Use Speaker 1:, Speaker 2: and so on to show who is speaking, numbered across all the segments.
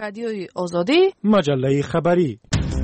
Speaker 1: رادیوی آزادی،
Speaker 2: مجله خبری.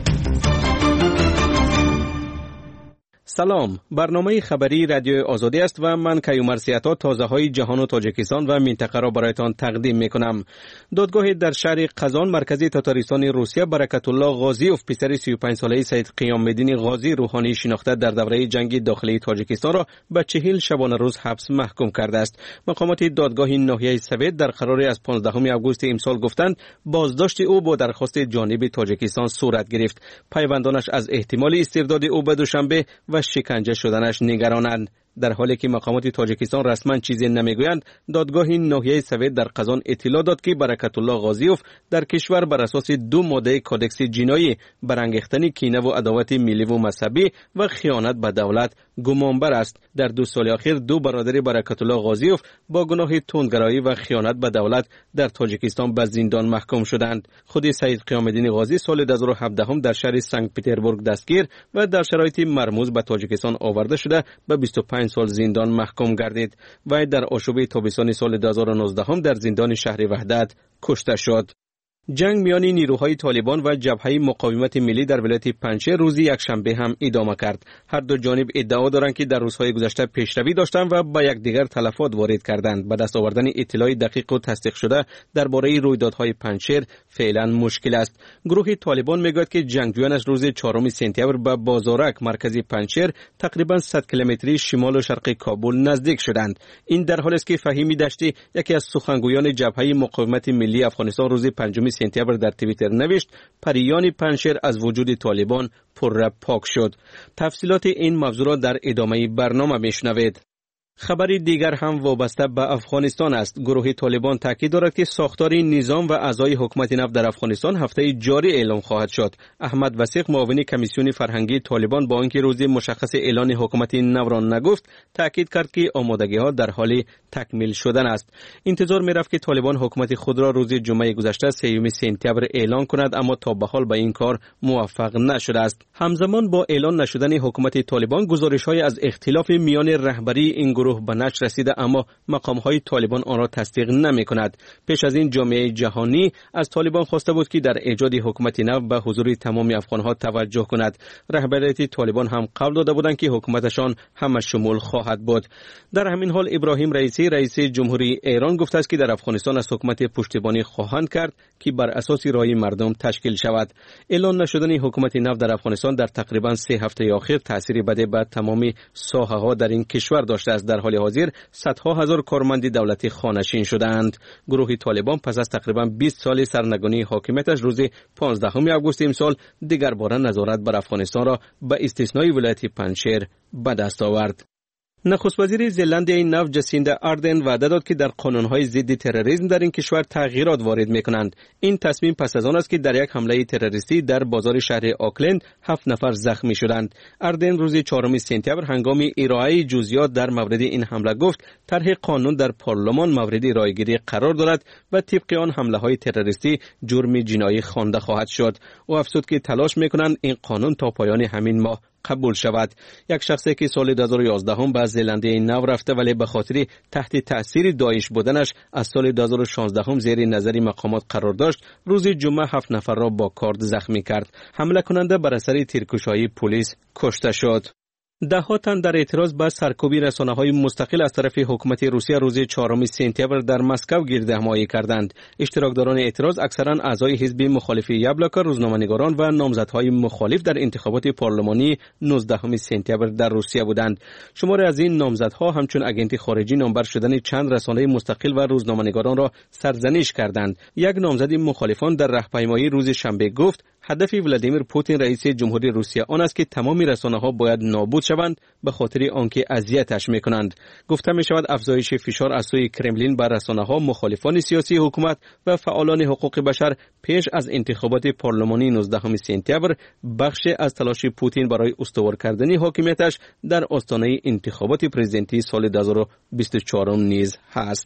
Speaker 3: سلام، برنامه خبری رادیو آزادی است و من کیومر سیاتا تازه های جهان و تاجیکستان و منطقه را برایتان تقدیم می کنم. دادگاه در شهر قزان مرکزی تاتاریستان روسیه برکت الله غازیوف پسر 35 ساله سید قیام الدین غازی روحانی شناخته در دوره جنگ داخلی تاجیکستان را به 40 شبانه روز حبس محکوم کرده است. مقامات دادگاه ناحیه سوید در قراری از 15 آگوست امسال گفتند بازداشت او با درخواست جانب تاجیکستان صورت گرفت. پیوندانش از احتمال استرداد او به دوشنبه و شکنجه شدنش نگرانند. در حالی که مقامات تاجیکستان رسما چیزی نمیگویند، دادگاه ناحیه سوید در قزان اطلاع داد که برکت الله غازیوف در کشور بر اساس 2 ماده کودکس جنایی برانگیختن کینه و عداوت ملی و مذهبی و خیانت به دولت گمانبر است. در 2 سال اخیر 2 برادر برکت الله غازیوف با گناه تندگرایی و خیانت به دولت در تاجیکستان به زندان محکوم شدند. خود سید قیام الدین غازی سال 2017 در شهر سنت پترزبورگ دستگیر و در شرایط مرموز به تاجیکستان آورده شده به 25 سال زندان محکوم گردید. وی در آشوب تابستان سال 2019 در زندان شهر وحدت کشته شد. جنگ میان نیروهای طالبان و جبهه مقاومت ملی در ولایت پنجشیر روز یکشنبه هم ادامه کرد. هر دو جانب ادعا دارند که در روزهای گذشته پیشروی داشتند و به یکدیگر تلفات وارد کردند. به دست آوردن اطلاع دقیق و تصدیق شده درباره رویدادهای پنجشیر فعلا مشکل است. گروه طالبان میگوید که جنگجویان از روز 4 سپتامبر به بازارک مرکز پنجشیر تقریبا 100 کیلومتری شمال و شرق کابل نزدیک شدند. این در حالی است که فهیمی دشتی یکی از سخنگویان جبهه مقاومت ملی افغانستان روز 5 سپتامبر در توییتر نوشت پریان پنجشیر از وجود طالبان پر پاک شد. تفصیلات این موضوع را در ادامه برنامه میشنوید. خبری دیگر هم وابسته به افغانستان است. گروه طالبان تاکید دارد که ساختار نظام و اعضای حکومت نو در افغانستان هفته جاری اعلام خواهد شد. احمد وثیق معاون کمیسیون فرهنگی طالبان با اینکه روز مشخص اعلان حکومت نو را نگفت، تاکید کرد که آمادگی‌ها در حال تکمیل شدن است. انتظار می‌رفت که طالبان حکومت خود را روز جمعه گذشته 3 سپتامبر اعلان کند، اما تا به حال به این کار موفق نشده است. همزمان با اعلان نشدن حکومت طالبان، گزارش‌های از اختلاف میان رهبری این گروه به نشر رسیده، اما مقام‌های طالبان آن را تصدیق نمی‌کند. پیش از این جامعه جهانی از طالبان خواسته بود که در ایجاد حکومت نو به حضور تمام افغان‌ها توجه کند. رهبریت طالبان هم قول داده بودند که حکومتشان همه شمول خواهد بود. در همین حال ابراهیم رئیسی رئیس جمهوری ایران گفته است که در افغانستان از حکومت پشتیبانی خواهند کرد که بر اساس رای مردم تشکیل شود. اعلان نشدن حکومت نو در افغانستان در تقریبا 3 هفته اخیر تأثیری بده بر تمام ساحه‌ها در این کشور داشته است. در حال حاضر صدها هزار کارمند دولتی خانه‌نشین شدند. گروه طالبان پس از تقریبا 20 سال سرنگونی حاکمیتش روز 15 آگوست امسال دیگر بار نظارت بر افغانستان را به استثنای ولایت پنجشیر به دست آورد. نخست وزیر زلندیای نو جسیندا آردن وعده داد که در قانون‌های ضد تروریسم در این کشور تغییرات وارد می‌کنند. این تصمیم پس از آن است که در یک حمله تروریستی در بازار شهر آکلند 7 نفر زخمی شدند. آردن روز 4 سپتامبر هنگام ارائه جزئیات در مورد این حمله گفت طرح قانون در پارلمان مورد رایگیری قرار دارد و طبق آن حمله‌های تروریستی جرم جنایی خوانده خواهد شد. او افزود که تلاش می‌کنند این قانون تا پایان همین ماه قبول شود. یک شخصی که سال 2011 به زلندیای نو رفته ولی به خاطر تحت تأثیر داعش بودنش از سال 2016 زیر نظر مقامات قرار داشت، روز جمعه 7 نفر را با کارد زخمی کرد. حمله کننده بر اثر تیرکش‌های پلیس کشته شد. ده‌ها تن در اعتراض به سرکوب رسانه‌های مستقل از طرف حکومت روسیه روز 4 سپتامبر در مسکو گردهمایی کردند. اشتراکداران اعتراض اکثرا اعضای حزب مخالف یابلوکا، روزنامه‌نگاران و نامزدهای مخالف در انتخابات پارلمانی 19 سپتامبر در روسیه بودند. شماری از این نامزدها همچون اگنت خارجی نامبر شدن چند رسانه مستقل و روزنامه‌نگاران را سرزنش کردند. یک نامزد مخالفان در راهپیمایی روز شنبه گفت هدف ولادیمیر پوتین رئیس جمهوری روسیه آن است که تمام رسانه‌ها باید نابود شوند به خاطر آنکه اذیتش می‌کنند. گفته می‌شود افزایش فشار از سوی کرملین بر رسانه‌ها، مخالفان سیاسی حکومت و فعالان حقوق بشر پیش از انتخابات پارلمانی 19 سپتامبر بخش از تلاش پوتین برای استوار کردن حاکمیتش در آستانه انتخابات پرزیدنتی سال 2024 نیز هست.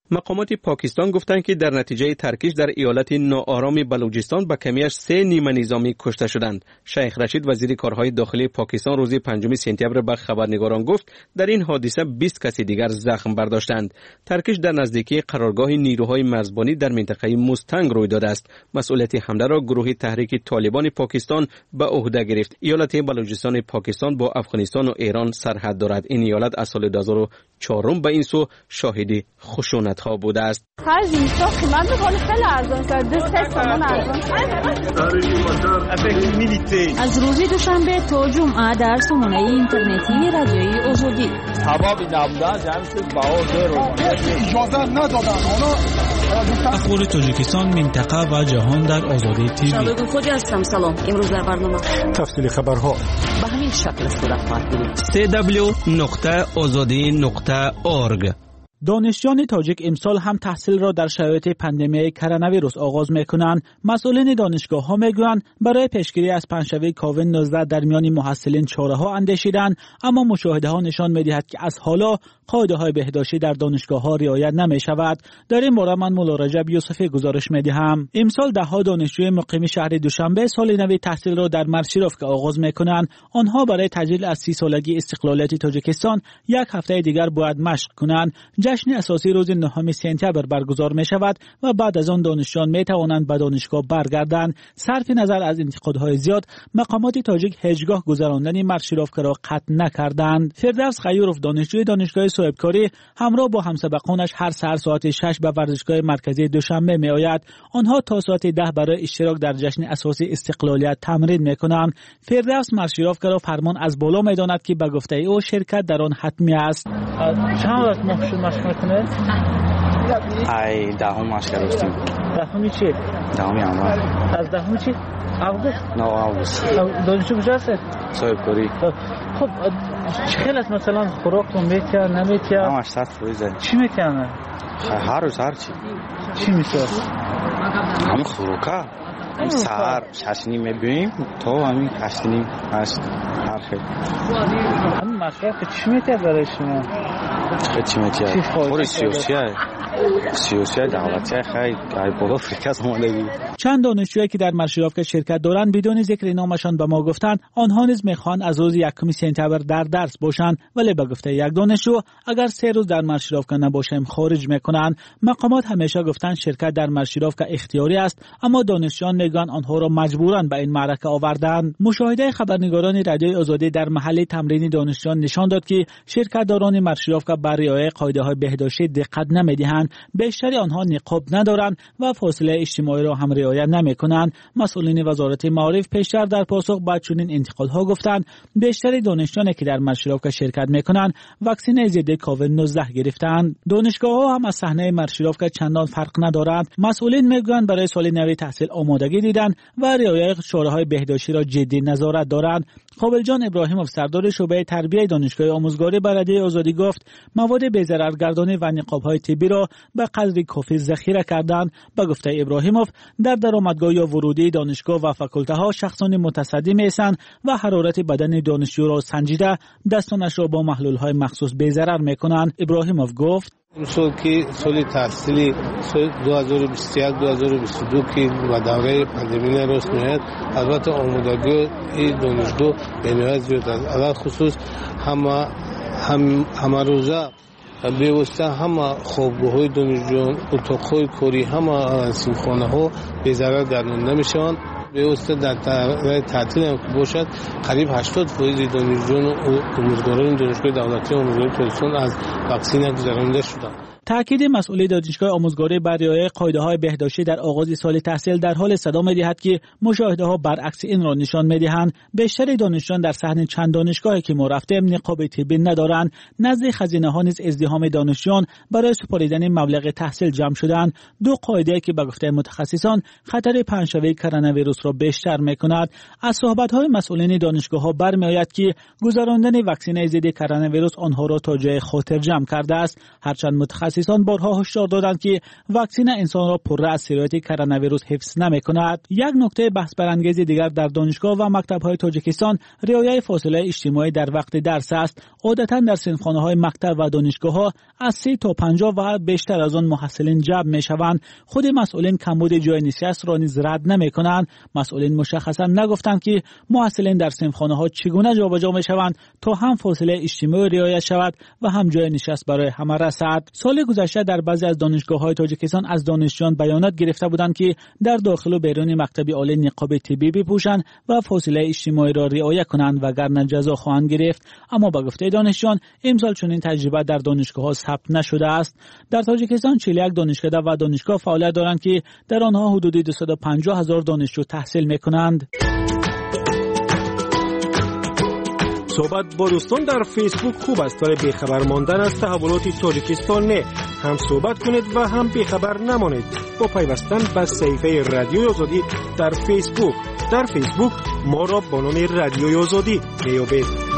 Speaker 3: مقامات پاکستان گفتند که در نتیجه ترکیش در ایالت ناآرام بلوچستان به کمیش 3 نیمه نظامی کشته شدند. شیخ رشید وزیر کارهای داخلی پاکستان روز 5 سپتامبر به خبرنگاران گفت در این حادثه 20 کس دیگر زخم برداشتند. ترکیش در نزدیکی قرارگاه نیروهای مرزبانی در منطقه مستنگ روی داده است. مسئولیت حمله را گروه تحریک طالبان پاکستان به عهده گرفت. ایالت بلوچستان پاکستان با افغانستان و ایران سرحد دارد. این ایالت از سال 2004 به این سو شاهد خشونت ها بوده است.
Speaker 1: از روز دوشنبه تا جمعه در سامانه اینترنتی رادیوی آزادی
Speaker 2: اخبار تاجیکستان، منطقه و جهان در آزادی تیوی.
Speaker 1: شبکه خودی هستم. سلام. امروز در برنامه
Speaker 2: تفصیل خبرها
Speaker 1: به همین شکل صورت خواهد گرفت.
Speaker 3: www.azadi.org.
Speaker 4: دانشجویان تاجیک امسال هم تحصیل را در شرایط پاندمی کرونا ویروس آغاز می‌کنند. مسئولین دانشگاه‌ها می‌گویند برای پیشگیری از پنجشنبه کووید 19 در میان محصلین چاره‌ها اندیشیدند، اما مشاهده‌ها نشان می‌دهد که از حالا قاعده‌های بهداشتی در دانشگاه‌ها رعایت نمی‌شود. در این باره من مولا رجب یوسفی گزارش می‌دهم. امسال ده‌ها دانشجوی مقیم شهر دوشنبه سال نو تحصیل را در مرشیروفکا آغاز می‌کنند. آنها برای تجلیل از 30 سالگی استقلالیت تاجیکستان یک هفته دیگر باید مشق کنند. جشن اساسی روز 9 سپتامبر برگزار می شود و بعد از آن دانشجویان می توانند به دانشگاه برگردند. صرف نظر از انتقادهای زیاد، مقامات تاجیک هیچگاه گذراندن مرشیروفکا را قطع نکردند. فردوس غیورف دانشجوی دانشگاه صاحبکاری همراه با همسبقانش هر سحر ساعت 6 به ورزشگاه مرکزی دوشنبه می آید. آنها تا ساعت 10 برای اشتراک در جشن اساسی استقلالیت تمرین می کنند. فردوس مرشیروفکا را فرمان از بالا می داند که به گفته او شرکت در آن حتمی است.
Speaker 5: چند وقت مشق میکنه؟
Speaker 6: ای دهم مشق کردیم.
Speaker 5: دهمی چی؟
Speaker 6: دهمی اول.
Speaker 5: از دهمی چی؟ آگوست؟
Speaker 6: نه آگوست.
Speaker 5: دانشجو کجا هستی؟
Speaker 6: صاحبکاری.
Speaker 5: خب خیلی از مثلا خوراکتون میتیا نمیتیا؟
Speaker 6: همش صرف روزه.
Speaker 5: چی میکنه؟
Speaker 6: هر روز هر چی.
Speaker 5: چی میشه؟
Speaker 6: همین خوراکا. سحر 6 میبینیم تو همین 8 هر خیلی.
Speaker 5: همین مشروع چی میتیا برای شما؟
Speaker 6: چی میتیا؟ خوری سیاسی دولتی خیلی بالا فرکاس اومدگی.
Speaker 4: چند دانشجویی که در مرشیروفکا شرکت دارند بدون ذکر نامشان به ما گفتند آنها نیز میخوان از روز 1 سپتامبر در درس باشند، ولی به گفته یک دانشجو اگر 3 روز در مرشیروفکا نباشیم خارج میکنند. مقامات همیشه گفتند شرکت در مرشیروفکا اختیاری است، اما دانشجویان میگن آنها را مجبورن به این معرکه آوردند. مشاهده خبرنگاران رادیوی آزادی در محل تمرین دانشجویان نشان داد که شرکت‌داران مرشیروفکا بر رعایت قاعده‌های بهداشتی دقت نمی‌دهند. بیشتر آنها نقاب ندارند و فاصله اجتماعی را هم رعایت نمی‌کنند. مسئولین وزارت معارف پیشتر در پاسخ به چنین انتقادها گفتند بیشتر دانشجویانی که در مرشیروفکا شرکت می‌کنند واکسن ضد کووید 19 گرفتند. دانشگاه‌ها هم از صحنه مرشیروفکا چندان فرق ندارند. مسئولین میگویند برای سال نو تحصیل آمادگی دیدند و رعایت شورای بهداشتی را جدی نظارت دارند. قابلجان ابراهیموف سردار شعبه تربیت دانشگاه آموزگاری برادری آزادی گفت مواد بی‌ضررگردانی و نقاب‌های طبی را به قدری کافی ذخیره کردند. به گفته ابراهیموف در درآمدگاه یا ورودی دانشگاه و فاکولته شخصان متصدی می‌شوند و حرارت بدن دانشجو را سنجیده دستانش را با محلول‌های مخصوص بی‌ضرر می‌کنند. ابراهیموف گفت
Speaker 7: امسال که سال تحصیلی سال 2021-2022 که و دوره پاندمی راست میاد، البته آمادگی این دانشگاه به نهایت زیاد است. علل خصوص همه روزه بیوسته همه خوابگاه‌های دانشجویان، اتاق‌های کاری، همه سیمخانه‌ها به ضرر درمانده میشوند. بیوسته در تعطیل هم که باشد قریب 80% دانشجویان و آموزگاران دانشگاه دولتی آموزگاری تاجیکستان از واکسن گذرانده شدند.
Speaker 4: تأکید مسئول دانشگاه آموزگاری بر رعایت قاعده‌های بهداشتی در آغاز سال تحصیل در حال صدا می‌دهد که مشاهده‌ها برعکس این را نشان می‌دهند. بیشتر دانشجویان در صحن چند دانشگاهی که ما رفتیم نقاب طبی ندارند. نزد خزینه‌ها نیز ازدحام دانشجویان برای سپاریدن مبلغ تحصیل جمع شدند. دو قاعده که به گفته متخصصان خطر پنجشنبه کرونا ویروس را بیشتر می‌کند. از صحبت‌های مسئولین دانشگاه‌ها برمی‌آید که گذراندن واکسن ضد کرونا ویروس آنها را تا جای خطر جمع کرده است. هرچند متخصصان متخصصان بارها هشدار دادند که واکسن انسان را پرره از سرایت کرونا ویروس حفظ نمی‌کند. یک نکته بحث برانگیز دیگر در دانشگاه و مکتب‌های تاجیکستان رعایت فاصله اجتماعی در وقت درس است. عادتاً در صنفخانه‌های مکتب و دانشگاه‌ها از 30 تا 50 و بیشتر از آن محصلین جمع می‌شوند. خود مسئولین کمبود جای نشست را نیز رد نمی‌کنند. مسئولین مشخصاً نگفتند که محصلین در صنفخانه‌ها چگونه جابجا می‌شوند تا هم فاصله اجتماعی رعایت شود و هم جای نشست برای همه رسد. سال گذشته در بعضی از دانشگاه‌های تاجیکستان از دانشجویان بیانات گرفته بودند که در داخل و بیرون مکتب عالی نقاب طبی بپوشند و فاصله اجتماعی را رعایت کنند وگرنه جزا خواهند گرفت. اما به گفته دانشجویان امسال چنین تجربه در دانشگاه‌ها ثبت نشده است. در تاجیکستان 41 دانشکده و دانشگاه فعالیت دارند که در آنها حدود 250,000 دانشجو تحصیل می‌کنند.
Speaker 8: صحبت با دوستان در فیسبوک خوب است ولی بیخبر ماندن از تحولات تاجیکستان نه. هم صحبت کنید و هم بیخبر نمانید با پیوستن به صفحه رادیوی آزادی در فیسبوک. در فیسبوک ما را با نام رادیوی آزادی میابید.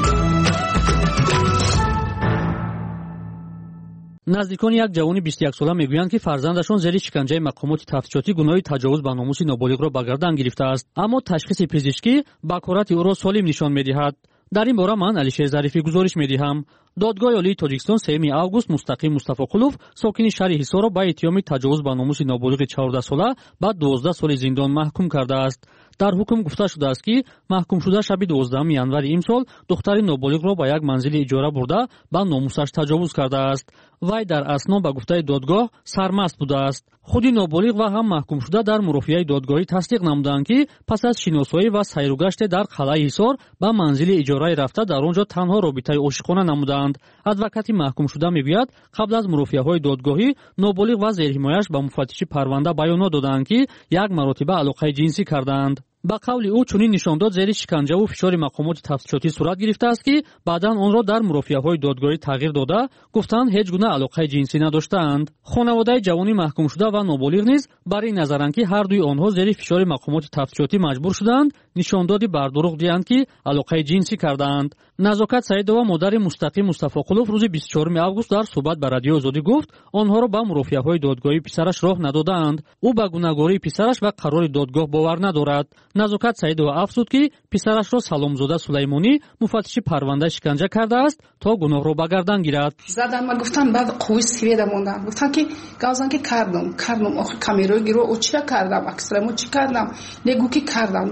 Speaker 9: نزدیکان یک جوان 21 ساله میگویند که فرزندشان زیر شکنجه مقامات تفتیشاتی گناه تجاوز به ناموس نابالغ را به گردن گرفته است، اما تشخیص پزشکی بکارت او را سالم نشان میدهد. در این باره من علیشیر ظریفی گزارش میدهم. دادگاه عالی تاجیکستان 3 август مستقیم مصطفی‌قулов ساکن شهر حصار را به اتهام تجاوز به ناموس نابالغ 14 ساله با 12 سال زندان محکوم کرده است. در حکم گفته شده است که محکوم شده شب 12 январ امسال دختر نابالغ را به یک منزل اجاره برده به ناموسش تجاوز کرده است. وی در اسنا به گفته دادگاه سرمست بوده است. خود نابالغ و هم محکوم شده در مرافعه دادگاهی تصدیق نمودند که پس از شناسایی و سیروگشت در قلعه حصار به منزل اجاره رفته در آنجا تنها رابطه عاشقانه نمودند. ادوکات محکوم شده میگوید قبل از مرافعه‌های دادگاهی نابالغ و زیرحمایه‌اش به مفتش پرونده بیانات دادند که یک مرتبه علاقه جنسی کردند. با قول او چنین نشان داد زیر شکنجه و فشار مقامات تفتیشاتی صورت گرفته است که بعداً آن را در مرافعه‌های دادگاهی تغییر داده گفتند هیچ گونه علاقه جنسی نداشتند. خانواده جوانی محکوم شده و نابالغ نیز برای نظرند که هر دوی آنها زیر فشار مقامات تفتیشاتی مجبور شدند نشاندادی بر دروغ دهند که علاقه جنسی کردند. نزاکت سعیدова مادر مستقیم مصطفی‌قулов روز 24 август در صحبت با رادیو آزادی گفت آنها را به مرافعه‌های دادگاهی پسرش راه ندادند. او به گونه‌گواری پسرش و قرار دادگاه باور ندارد. نزاکت سعیدова افزود که پسرش را سلامزاده سلیمانی مفتش پرونده شکنجه کرده است تا گناه را به گردن گیرد.
Speaker 10: زدن و گفتن بعد قوی سویده موندن گفتن که گازان که کردم آخر کامیرای گیرو او چی کردم اکسرمو چی کردم نگو که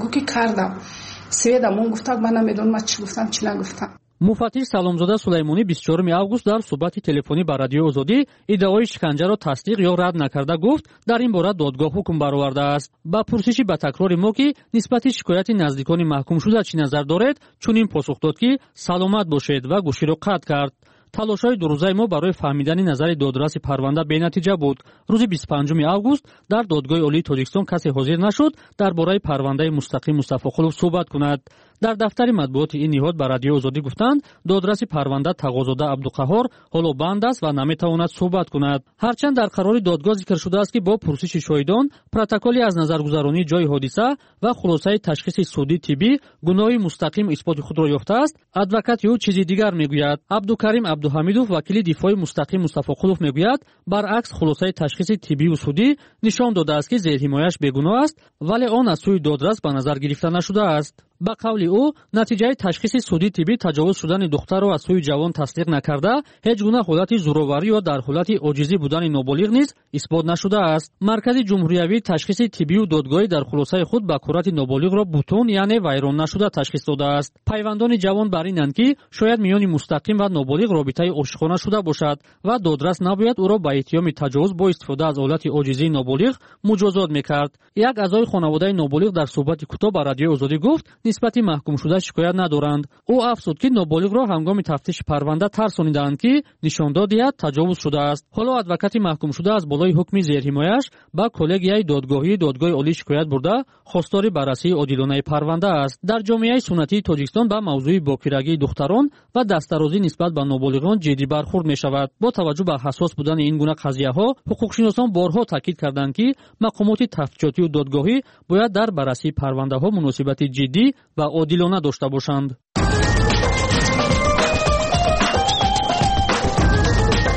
Speaker 10: کردم سویده مون گفتن من نمیدونم من چی گفتم چی نگفتم.
Speaker 9: مفتش سلامزاده سلیمانی 24 август در صحبت تلفنی با رادیو آزادی ادعای شکنجه را تصدیق یا رد نکرده گفت در این باره دادگاه حکم برآورده است. با پرسشی به تکرار ما که نسبت شکایت نزدیکان محکوم شده چی نظر دارید چنین پاسخ داد که سلامت باشید و گوشی را قطع کرد. تلاش‌های دو روزه ما برای فهمیدن نظر دادرس پرونده بی‌نتیجه بود. روز 25 август در دادگاه عالی تاجیکستان کسی حاضر نشد درباره پرونده مستقیم مصطفی‌قулов صحبت کند. در دفتر مطبوعات این نهاد به رادیو آزادی گفتند دادرس پرونده تقاضاده عبدالقهار حالا بند است و نمیتواند صحبت کند. هرچند در قرار دادگاه ذکر شده است که با پرسش شاهدان پروتکلی از نظرگذرانی جای حادثه و خلاصه تشخیص سودی طبی گناه مستقیم اثبات خود را یافته است. ادوکات او چیزی دیگر میگوید. عبدالکریم عبدالحمیدوف وکیل دفاع مستقیم مصطفی‌قулов میگوید برعکس خلاصه تشخیص طبی و سودی نشان داده است که زیرحمایه‌اش بیگناه است ولی آن از سوی دادرس به نظر گرفته نشده است. با قول او نتیجه تشخیص سودی طبی تجاوز شدن دختر را از سوی جوان تصدیق نکرده هیچ گونه حالت زوراوری یا در حالت عاجزی بودن نابالغ نیز اثبات نشده است. مرکز جمهوریوی تشخیص طبی و دادگاهی در خلاصه خود بکارت نابالغ را بوتون یعنی ویران نشده تشخیص داده است. پیوندان جوان بر اینند که شاید میان مستقیم و نابالغ رابطه عاشقانه شده باشد و دادرس نباید او را به اتهام تجاوز با استفاده از حالت عاجزی نابالغ مجازات میکرد. یک اعضای خانواده نابالغ در صحبت کوتاه با رادیو آزادی گفت نسبت محکوم شده شکایت ندارند. او افزود که نابالغ را هنگام تفتیش پرونده ترسانیدند که نشان دادید تجاوز شده است. حالا ادوکات محکوم شده از بالای حکم زیرحمایه‌اش با کلگیای دادگاهی دادگاه عالی شکایت برده خواستار بررسی عادلانه پرونده است. در جامعه سنتی تاجیکستان با موضوع باکرگی دختران و دسترازی نسبت به نابالغان جدی برخورد می شود. با توجه به حساس بودن این گونه قضیه‌ها حقوقشناسان بارها تاکید کردند که مقامات تفتیشاتی و دادگاهی باید در بررسی پرونده‌ها مناسبت جدی و عادلانه داشته باشند.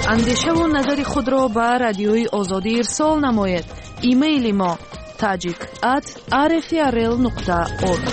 Speaker 11: اندیشه و نظر خود را به رادیوی آزادی ارسال نمایید. ایمیل ما tajik@rfrl.org.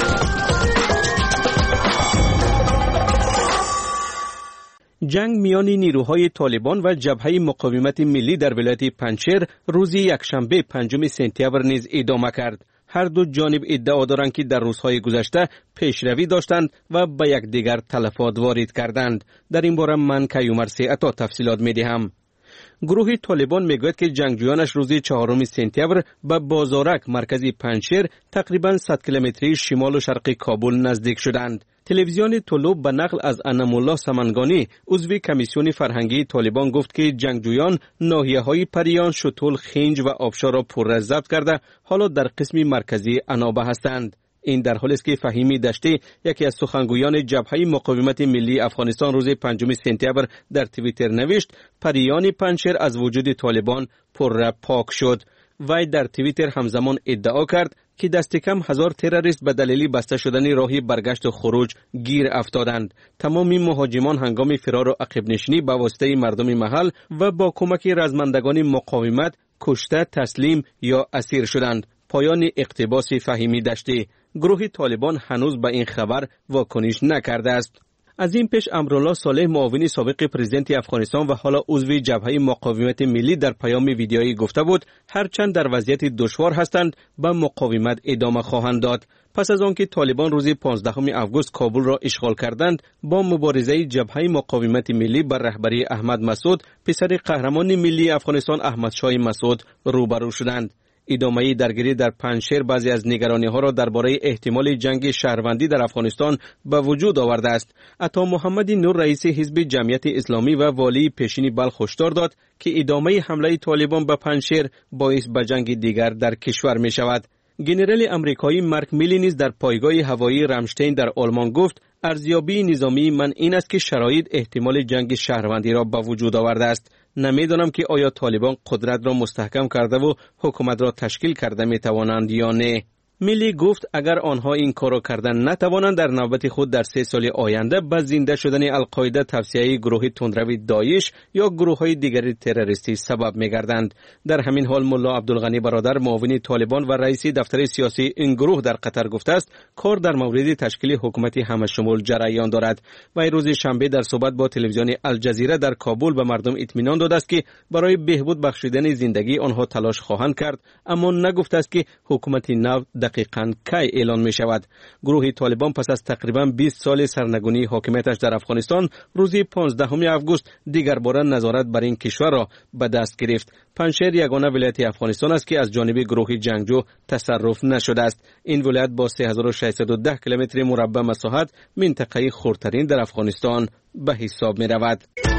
Speaker 3: جنگ میان نیروهای طالبان و جبهه مقاومت ملی در ولایت پنجشیر روز یکشنبه 5 سپتامبر نیز ادامه کرد. هر دو جانب ادعا دارند که در روزهای گذشته پیشروی داشتند و به یکدیگر تلفات وارد کردند. در این باره من کیومرث عطا تفصیلات می‌دهم. گروه طالبان میگوید که جنگجویانش روز 4 سپتامبر به بازارک مرکزی پنجشیر تقریباً 100 کیلومتری شمال و شرق کابل نزدیک شدند. تلویزیون طلوع به نقل از انم‌الله سمنگانی عضو کمیسیون فرهنگی طالبان گفت که جنگجویان ناحیه‌های پریان، شتول، خنج و آبشار را پر ضبط کرده حالا در قسم مرکزی انابه هستند. این در حالی است که فهیمی دشتی یکی از سخنگویان جبهه مقاومت ملی افغانستان روز 5 سپتامبر در توییتر نوشت پریان پنجشیر از وجود طالبان پر پاک شد. وی در توییتر همزمان ادعا کرد که دست کم 1000 تروریست به دلیل بسته شدن راهی برگشت و خروج گیر افتادند. تمام مهاجمان هنگام فرار و عقب نشینی به واسطه مردم محل و با کمک رزمندگان مقاومت کشته، تسلیم یا اسیر شدند. پایان اقتباس فهیمی دشتی. گروه طالبان هنوز به این خبر واکنش نکرده است. از این پیش امرالله صالح معاون سابق پرزیدنت افغانستان و حالا عضو جبهه مقاومت ملی در پیام ویدیویی گفته بود هرچند در وضعیت دشوار هستند به مقاومت ادامه خواهند داد. پس از آنکه طالبان روز 15 آگوست کابل را اشغال کردند با مبارزه جبهه مقاومت ملی بر رهبری احمد مسعود پسر قهرمان ملی افغانستان احمد شاه مسعود روبرو شدند. ادامه درگیری در پنجشیر بعضی از نگرانی‌ها را درباره احتمال جنگ شهروندی در افغانستان به وجود آورده است. عطا محمد نور رئیس حزب جمعیت اسلامی و والی پیشین بلخ هشدار داد که ادامه حمله طالبان به پنجشیر باعث به جنگ دیگر در کشور می شود. ژنرال آمریکایی مارک میلی نیز در پایگاه هوایی رامشتین در آلمان گفت ارزیابی نظامی من این است که شرایط احتمال جنگ شهروندی را به وجود آورده است. نمیدانم که آیا طالبان قدرت را مستحکم کرده و حکومت را تشکیل کرده می توانند یا نه. میلی گفت اگر آنها این کار را کردن نتوانند در نوبت خود در 3 سال آینده به زنده شدن القاعده، توسعه گروه تندروی داعش یا گروه‌های دیگری تروریستی سبب می‌گردند. در همین حال ملا عبدالغنی برادر معاون طالبان و رئیس دفتر سیاسی این گروه در قطر گفته است کار در مورد تشکیل حکومت همه‌شمول جریان دارد. و روز شنبه در صحبت با تلویزیون الجزیره در کابل به مردم اطمینان داده است که برای بهبود بخشیدن زندگی آنها تلاش خواهند کرد، اما نگفته است که حکومت نو دقیقاً کی اعلان می شود. گروه طالبان پس از تقریباً 20 سال سرنگونی حاکمیتش در افغانستان روز 15 آگوست دیگر بار نظارت بر این کشور را به دست گرفت. پنجشیر یگانه ولایت افغانستان است که از جانب گروه جنگجو تصرف نشده است. این ولایت با 3610 کیلومتر مربع مساحت منطقه خردترین در افغانستان به حساب می رود.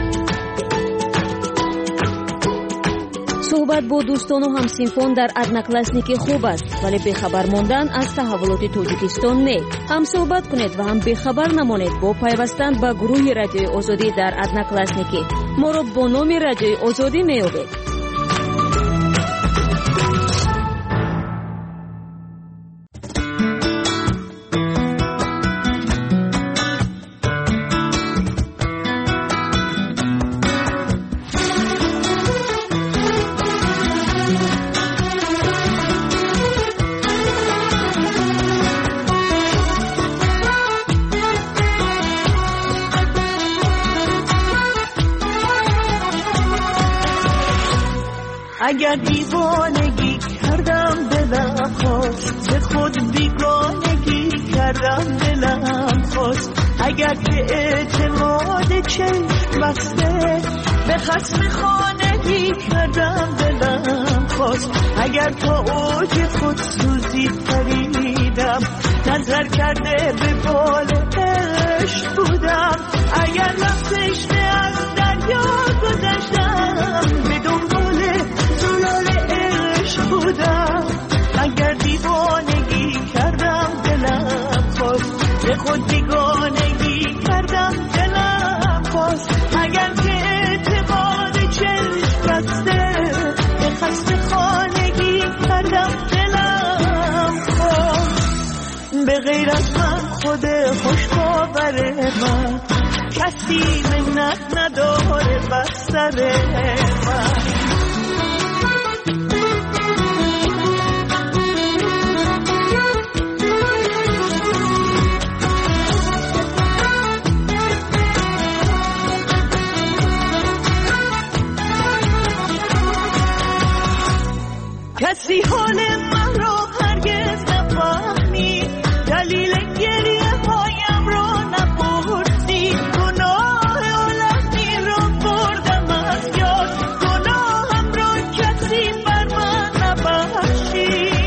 Speaker 1: صحبت با دوستان و همسینفان در одноклассники خوب است، ولی بخبر ماندن از تحولات تاجیکستان نه. هم صحبت کنید و هم بخبر نمانید با پیوستن به گروه رادیوی آزادی در одноклассники. ما را با نام رادیوی آزادی میابید.
Speaker 12: اگر دیوانگی کردم دلم خواست، به خود بیگانگی کردم دلم خواست. اگر که اعتماد چشم بسته به خصم خانگی کردم دلم خواست. اگر تا اوج خود سوزی پریدم نظر کرده به بال عشق بودم. اگر رفتش از دریا گذشتم به دنبال زلال عشق بودم. اگر دیوانگی کردم دلم خواست، به خود بیگانگی کردم دلم خواست. اگر که اعتماد چشم بسته به خصم خانگی کردم دلم خواست. به غیر از من خود خوشباور من کسی منت نداره بستر من. کسی حال من رو هرگز نفهمید، دلیل گریه هایم رو نپرسید، گناه عالمی رو بردم از یاد، گناهم رو کسی بر من نبخشید.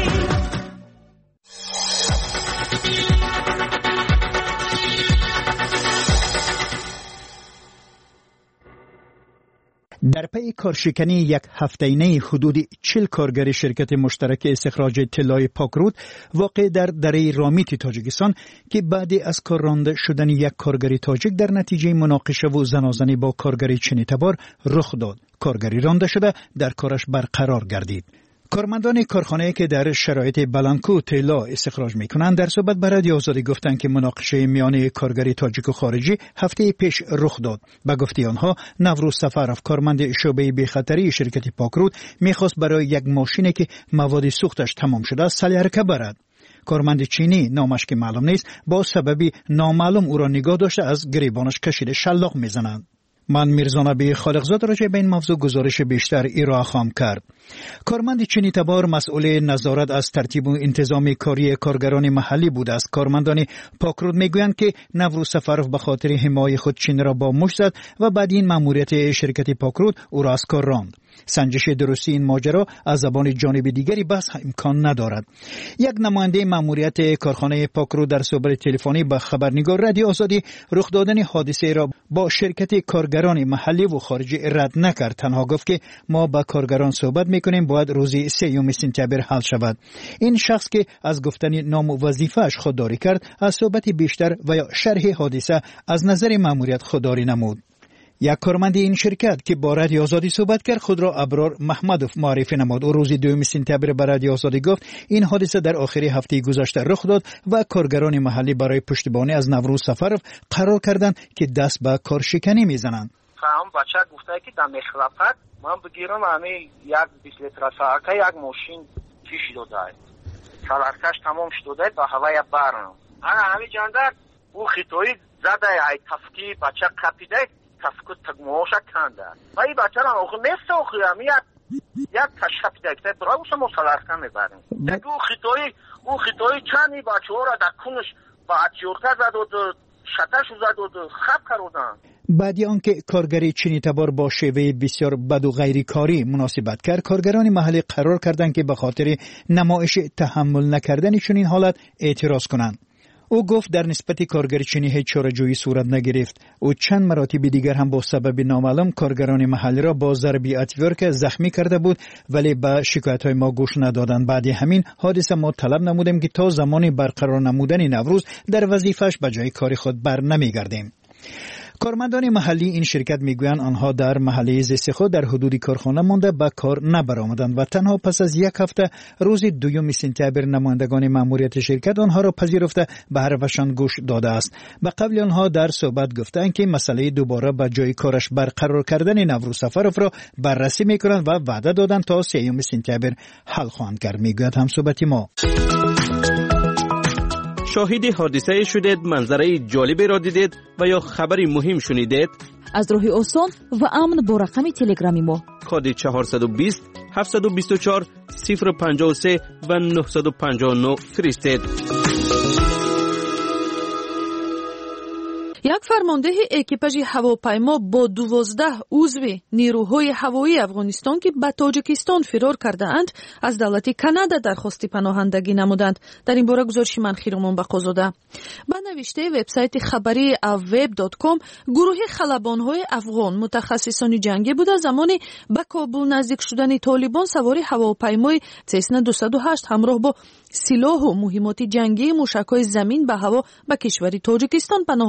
Speaker 13: در پی کارشکنی یک هفته‌ای حدود 40 کارگر شرکت مشترک استخراج طلای پاکرود واقع در دره رامیتی تاجیکستان که بعد از کار رانده شدن یک کارگر تاجیک در نتیجه مناقشه و زنازنی با کارگر چینی تبار رخ داد. کارگری رانده شده در کارش برقرار گردید. کارمندان کارخانه‌ای که در شرایط بلانکو طلا استخراج می‌کنند در صحبت با رادیو آزادی گفتند که مناقشه میان کارگری تاجیک و خارجی هفته پیش رخ داد. به گفته آنها نوروز سفرов کارمند شعبه بی‌خطری شرکت پاکرود می‌خواست برای یک ماشینی که مواد سوختش تمام شده است سلیقه برد. کارمند چینی نامش که معلوم نیست با سببی نامعلوم او را نگاه داشته از گریبانش کشیده شلاق می‌زنند. من میرزا نبی خالقزاد راجع به این موضوع گزارش بیشتر ارائه خواهم کرد. کارمند چینی تبار مسئول نظارت از ترتیب و انتظام کاری کارگران محلی بود است. کارمندان پاکرود میگویند که نوروز سفرov به خاطر حمایت خود چین را با مشت زد و بعد این ماموریت شرکت پاکرود او را از کار راند. سنجش درستی این ماجرا از زبان جانب دیگری بحث امکان ندارد. یک نماینده ماموریت کارخانه پاکرود در صحبت تلفنی با خبرنگار رادیو آزادی رخ دادن حادثه را با شرکت کارگران محلی و خارجی رد نکرد. تنها گفت که ما با کارگران صحبت میکنیم، باید روز 3 سپتامبر حل شود. این شخص که از گفتن نام و وظیفه‌اش خودداری کرد از صحبت بیشتر و یا شرح حادثه از نظر ماموریت خودداری نمود. یک کارمند این شرکت که با رادیو آزادی صحبت کرد خود را ابرار محمدوف معرفی نمود. او روز 2 سپتامبر به رادیو آزادی گفت این حادثه در آخر هفته گذشته رخ داد و کارگران محلی برای پشتیبانی از نوروز سفرov قرار کردند که دست به کارشکنی میزنند.
Speaker 14: هم بچه گفته که در مخلفت من بگیرم همه یک 20 لیتر ساعته یک ماشین کشی داده سالارکش تمام شده به هوای برنم همه جاندر او خیطوی زده ای تفکی بچه قپیده تفکت تگموشا کنده و این بچه را اوخی مثل اوخی همی یک کشف دیگه برای اوشا مسالارکه میبریم او خیطوی چندی بچه ها را در کنش با اتیورته زد و شتش زد و خب کردن.
Speaker 13: بعدی آنکه کارگری چینی تبار با شیوه بسیار بد و غیری کاری مناسبت کرد، کارگران محلی قرار کردند که به خاطر نمایش تحمل نکردن چنین حالت اعتراض کنند. او گفت در نسبت کارگر چینی هیچ چاره‌جویی صورت نگرفت. او چند مراتب دیگر هم با سبب نامعلوم کارگران محلی را با ضربی اتیورک زخمی کرده بود ولی به شکایت‌های ما گوش ندادند. بعد همین حادثه ما طلب نمودیم که تا زمان برقرار نمودن نوروز در وظیفه‌اش به جای کار خود بر نمیگردیم. کارمندان محلی این شرکت میگویند آنها در محله زیست خود در حدود کارخانه مانده به کار نبرآمدند و تنها پس از یک هفته روز 2 سپتامبر نمایندگان ماموریت شرکت آنها را پذیرفته به حرفشان گوش داده است. به قبل آنها در صحبت گفتند که مسئله دوباره به جای کارش برقرار کردن نوروز سفرov را بررسی میکنند و وعده دادند تا 3 سپتامبر حل خواهند کرد. میگوید همصحبت ما.
Speaker 3: شاهد حادثه شدید، منظره جالبی را دیدید و یا خبری مهم شنیدید؟
Speaker 11: از راه آسان و امن با رقم تلگرامی ما
Speaker 3: کد 420 724 053 و 959 فرستید.
Speaker 11: یک فرمانده اکیپاژ هواپیما با 12 عضو نیروهای هوایی افغانستان که به تاجیکستان فرار کرده اند از دولت کانادا درخواست پناهندگی نمودند. در این باره گزارش من خیرمان بقازاده. به نوشته وبسایت خبری avweb.com گروه خلبان‌های افغان متخصصان جنگی بوده زمانی به کابل نزدیک شدن طالبان سوار هواپیمای سسنا 208 همراه با سلاح و مهمات جنگی موشک‌های زمین به هوا به کشور تاجیکستان پناه بردند.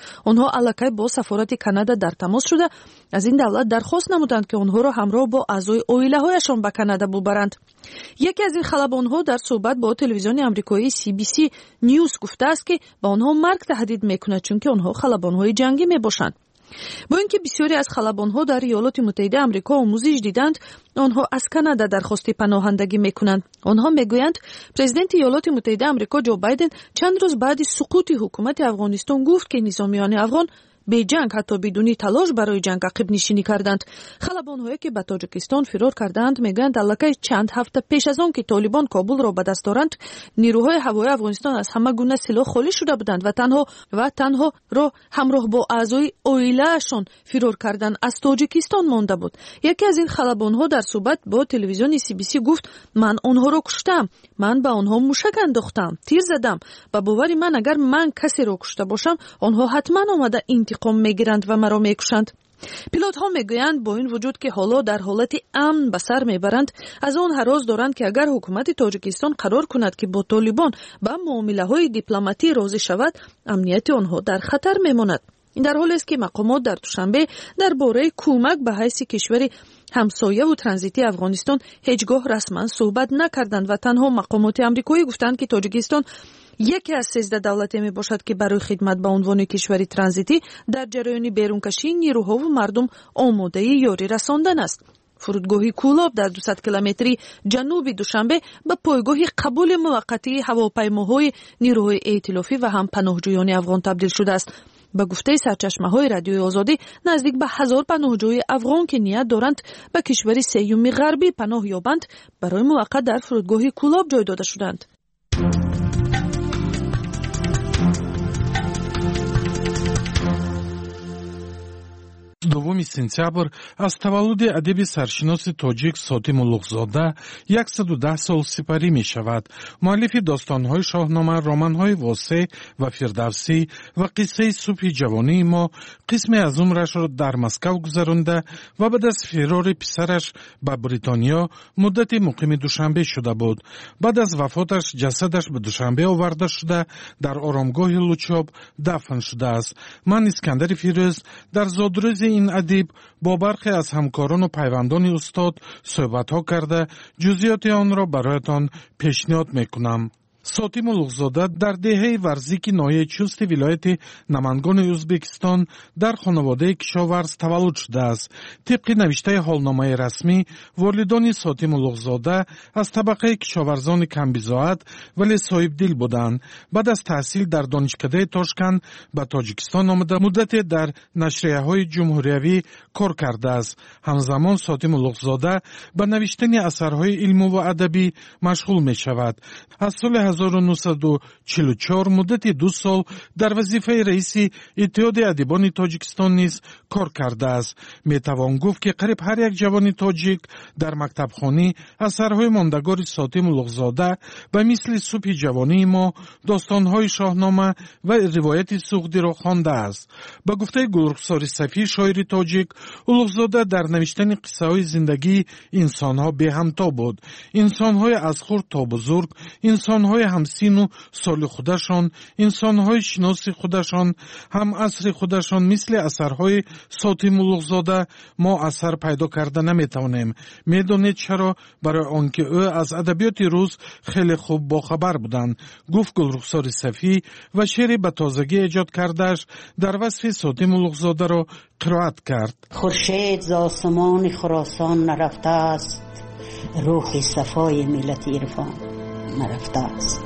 Speaker 11: онҳо аллакай бо сафорати Канада дар тамос шуда аз ин давлат дархост намуданд ки онҳоро ҳамроҳ бо аъзои оилаҳояшон ба Канада бубаранд. яке аз ин халабонҳо дар суҳбат бо телевизиони амрикоии CBC News гуфтааст ки ба онҳо марг таҳдид мекунад, чунки онҳо халабонҳои ҷангӣ мебошанд. бо ин ки бисёре аз халабонҳо дар иёлоти муттаҳидаи амрико омӯзиш диданд, онҳо аз Канада дархости паноҳандагӣ мекунанд. онҳо мегӯянд президенти иёлоти муттаҳидаи амрико Ҷо Байден чанд рӯз баъди суқути ҳукумати Афғонистон гуфт ки низомиёни афғон бе ҷанг ҳатто бидуни талош барои ҷанг ақибнишинӣ карданд. халабонҳое ки ба Тоҷикистон фирор карданд мегӯянд аллакай чанд ҳафта пеш аз он ки Толибон Кобулро ба даст доранд, нирӯҳои ҳавои Афғонистон аз ҳама гуна силоҳ холӣ шуда буданд ва танҳоро ҳамроҳ бо аъзои оилаашон фирор кардан аз Тоҷикистон монда буд. яке аз ин халабонҳо дар суҳбат бо телевизиони CBC гуфт: ман онҳоро куштам, ман ба онҳо мушак андохтам, тир задам. ба бовари ман агар ман касеро кушта бошам, онҳо ҳатман омада интиқом мегиранд ва маро мекушанд. пилотҳо мегӯянд бо ин вуҷуд ки ҳоло дар ҳолати амн ба сар мебаранд, аз он ҳарос доранд ки агар ҳукумати Тоҷикистон қарор кунад ки бо Толибон ба муомилаҳои дипломатӣ розӣ шавад, амнияти онҳо дар хатар мемонад. ин дар ҳолест ки мақомот дар душанбе дар бораи кӯмак ба ҳайси кишвари ҳамсояву транзитии Афғонистон ҳеҷ гоҳ расман суҳбат накарданд ва танҳо мақомоти амрикоӣ гуфтанд ки Тоҷикистон яке аз 13 давлате мебошад ки барои хидмат ба унвони кишвари транзитӣ дар ҷараёни берункашии нирӯҳову мардум омодаи ёрӣ расондан аст. фурудгоҳи Кӯлоб дар 200 километри ҷануби Душанбе ба пойгоҳи қабули муваққатии ҳавопаймоҳои нирӯҳои эътилофӣ ва ҳам паноҳҷӯёни афғон табдил шудааст. ба гуфтаи сарчашмаҳои радиои Озодӣ, наздик ба 1000 паноҳҷӯи афғон ки ният доранд ба кишвари сеюми ғарбӣ паноҳ ёбанд, барои муваққат дар фурудгоҳи Кӯлоб ҷой дода шуданд.
Speaker 15: دوم سپتامبر از تولد ادیب سرشناس تاجیک ساتیم اولوغزاده 110 سال سپری می شود. مؤلف داستان‌های شاهنامه، رمان‌های واسع و فردوسی و قصه صبح جوانی ما قسمی از عمرش را در مسکو گذرانده و بعد از فرار پسرش به بریتانیا مدتی مقیم دوشنبه شده بود. بعد از وفاتش جسدش به دوشنبه آورده شده در آرامگاه لوچاب دفن شده است. من اسکندر فیروز در زادروز این ادیب با برخی از همکاران و پیوندان استاد صحبت‌ها کرده جزئیات آن را برایتان پیشنهاد می‌کنم. ساتیم اولوغزاده در دهه ورزیک ناحیه چوست ولایت نمنگان ازبکستان در خانواده کشاورز تولد شده است. طبق نوشته حالنامه رسمی، والدان ساتیم اولوغزاده از طبقه کشاورزان کمبزاعت ولی صاحب دل بودند. بعد از تحصیل در دانشکده تاشکند به تاجیکستان آمده مدتی در نشریه‌های جمهوریوی کار کرده است. همزمان ساتیم اولوغزاده به نوشتن اثرهای علمی و ادبی مشغول می شود. از سال 1944 مدت 2 سال در وظیفه رئیس اتحاد ادیبان تاجیکستان نیز کار کرده است. میتوان گفت که قریب هر یک جوان تاجیک در مکتبخانه اثرهای ماندگار ساتیم اولوغزاده به مثل صبح جوانی ما، داستانهای شاهنامه و روایت سوغدی را خوانده است. به گفته گلرخسار صفی شاعر تاجیک، اولوغزاده در نوشتن قصه های زندگی انسانها به همتا بود. انسانهای از خرد تا بزرگ، انسانهای همسین و سال خودشان، انسانهای شناس خودشان، هم عصر خودشان. مثل اثرهای ساتیم اولوغزاده ما اثر پیدا کرده نمیتوانیم. میدانید چرا؟ برای آنکه او از ادبیات روز خیلی خوب باخبر بودند، گفت گلرخسار صفی و شعری به تازگی ایجاد کردهش در وصف ساتیم اولوغزاده را قرائت کرد.
Speaker 16: خورشید ز آسمان خراسان نرفته است، روح صفای ملت عرفان نرفته است.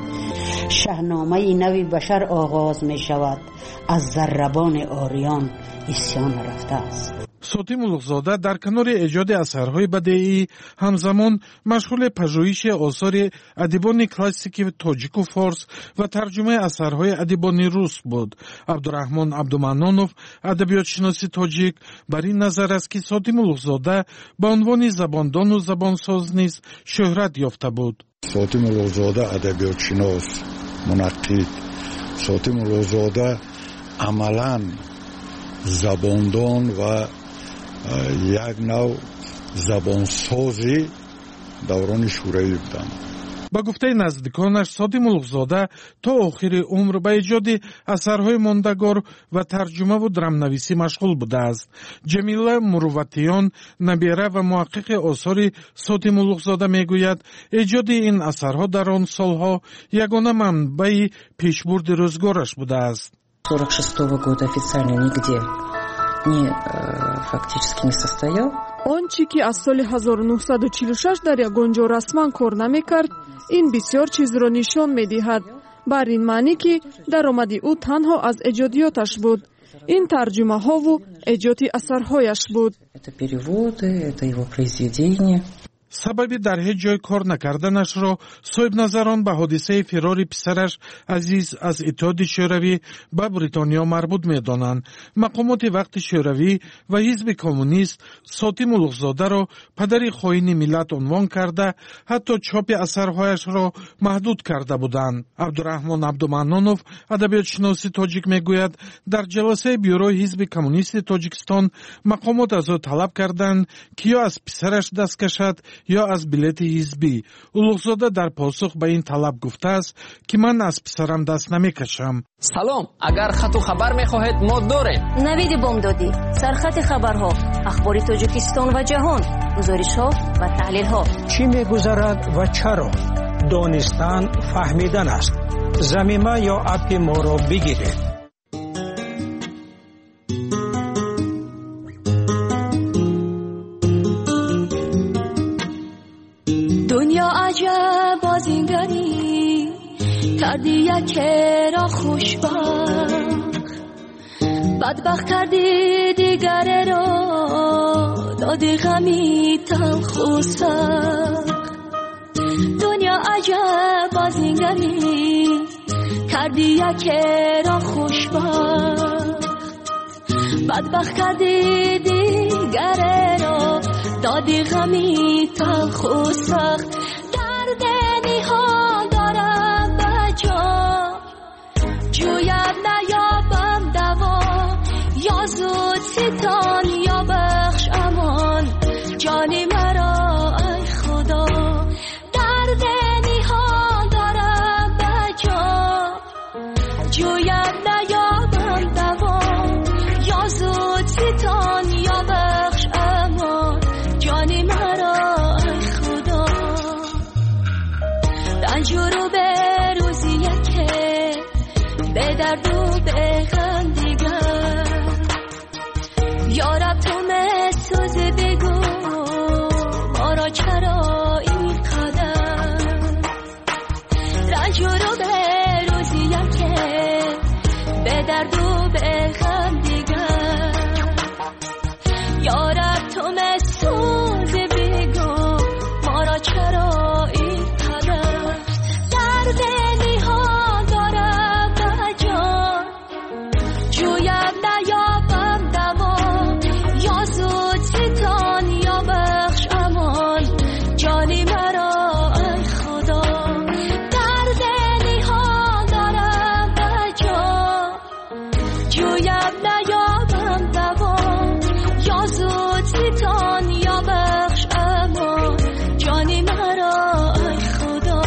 Speaker 16: شاهنامه نوی بشر آغاز می شود، از ضربان آریان اسیان رفته است.
Speaker 15: ساتیم اولوغزاده در کنار ایجاد اثرهای بدیعی همزمان مشغول پژوهش آثار ادیبان کلاسیک تاجیک و فارس و ترجمه اثرهای ادیبان روس بود. عبدالرحمن عبدالمنانوف ادبیات شناس تاجیک بر این نظر است که ساتیم اولوغزاده به عنوان زباندان و زبانساز نیز شهرت یافته بود.
Speaker 17: ساتیم اولوغزاده ادبیات شناس، منقد، ساتیم اولوغزاده عملاً زباندان و یک نوع زبانسازی دوران شوروی بودند.
Speaker 15: با گفته نزدیکانش سادی ملغزاده تا آخر عمر به ایجاد اثرهای ماندگار و ترجمه و درامنویسی مشغول بوده است. جمیله مروتیان نبیره و محقق آثار سادی ملغزاده میگوید ایجاد این اثرها در آن سالها یگانه منبع پیشبرد روزگارش بوده است.
Speaker 18: 46-го года официально нигде фактически не состоял.
Speaker 11: Он чики аз соли 1946 дар ягон ҷо расман кор намекард, ин бисёр чизро нишон медиҳад. бар ин маънӣ ки даромади ӯ танҳо аз эҷодиёташ буд. ин тарҷумаҳову эҷоди асарҳояш буд.
Speaker 18: Это переводы, это его произведения.
Speaker 15: سببی در هیچ جای کار نکردنش را صاحب نظران به حادثه فرار پسرش عزیز از اتحاد شوروی به بریتانیا مربوط می‌دانند. مقامات وقت شوروی و حزب کمونیست ساتی ملغزاده را پدر خائن ملت عنوان کرده، حتی چاپ اثرهایش را محدود کرده بودند. عبدالرحمن عبدالمنانوف ادبیاتشناس تاجیک میگوید در جلسه بیوروی حزب کمونیست تاجیکستان مقامات از او طلب کردند که یا از پسرش دست کشد یا از بلیت حزبی. улуғзода дар посух ба ин талаб гуфтааст ки ман аз писарам даст намекашам.
Speaker 19: салом, агар хату хабар мехоҳед мо дорем.
Speaker 1: навиди бомдодӣ, сархати хабарҳо, ахбори тоҷикистон ва ҷаҳон, гузоришҳо ва таҳлилҳо.
Speaker 20: чӣ мегузарад ва чаро? донистан фаҳмидан аст. замима ё апи моро бигиред.
Speaker 21: دنیا عجب بازینگری کردی یکی را خوشبخت، بدبخت کردی دیگره را دادی غمی تلخ و سخت. دنیا عجب بازینگری کردی یکی را خوشبخت، بدبخت کردی دیگره را دادی غمی تلخ و سخت. درد نهان دارم به جا، جویم نیابم دوا، یا زود ستان یا بخش امان جانی مرا ای خدا. درد نهان دارم به جا، جویم نیابم دوا، یا زود ستان یا بخش امان جانی مرا ای خدا. رنجورو به روزیه که به درد و به غم دیگر، یارب تو مسوز بگو ما را چرا این قدر. رنجورو به روزیه که به درد و به غم دیگر، یارب تو مسوز بگو ما را چرا این قدر. درد نهان دارم به جان، جویم نیابم دوا، یا زود ستان یا بخش امان جانی مرا ای خدا. درد نهان دارم به جان، جویم نیابم دوا، یا زود ستان یا بخش امان جانی مرا ای خدا.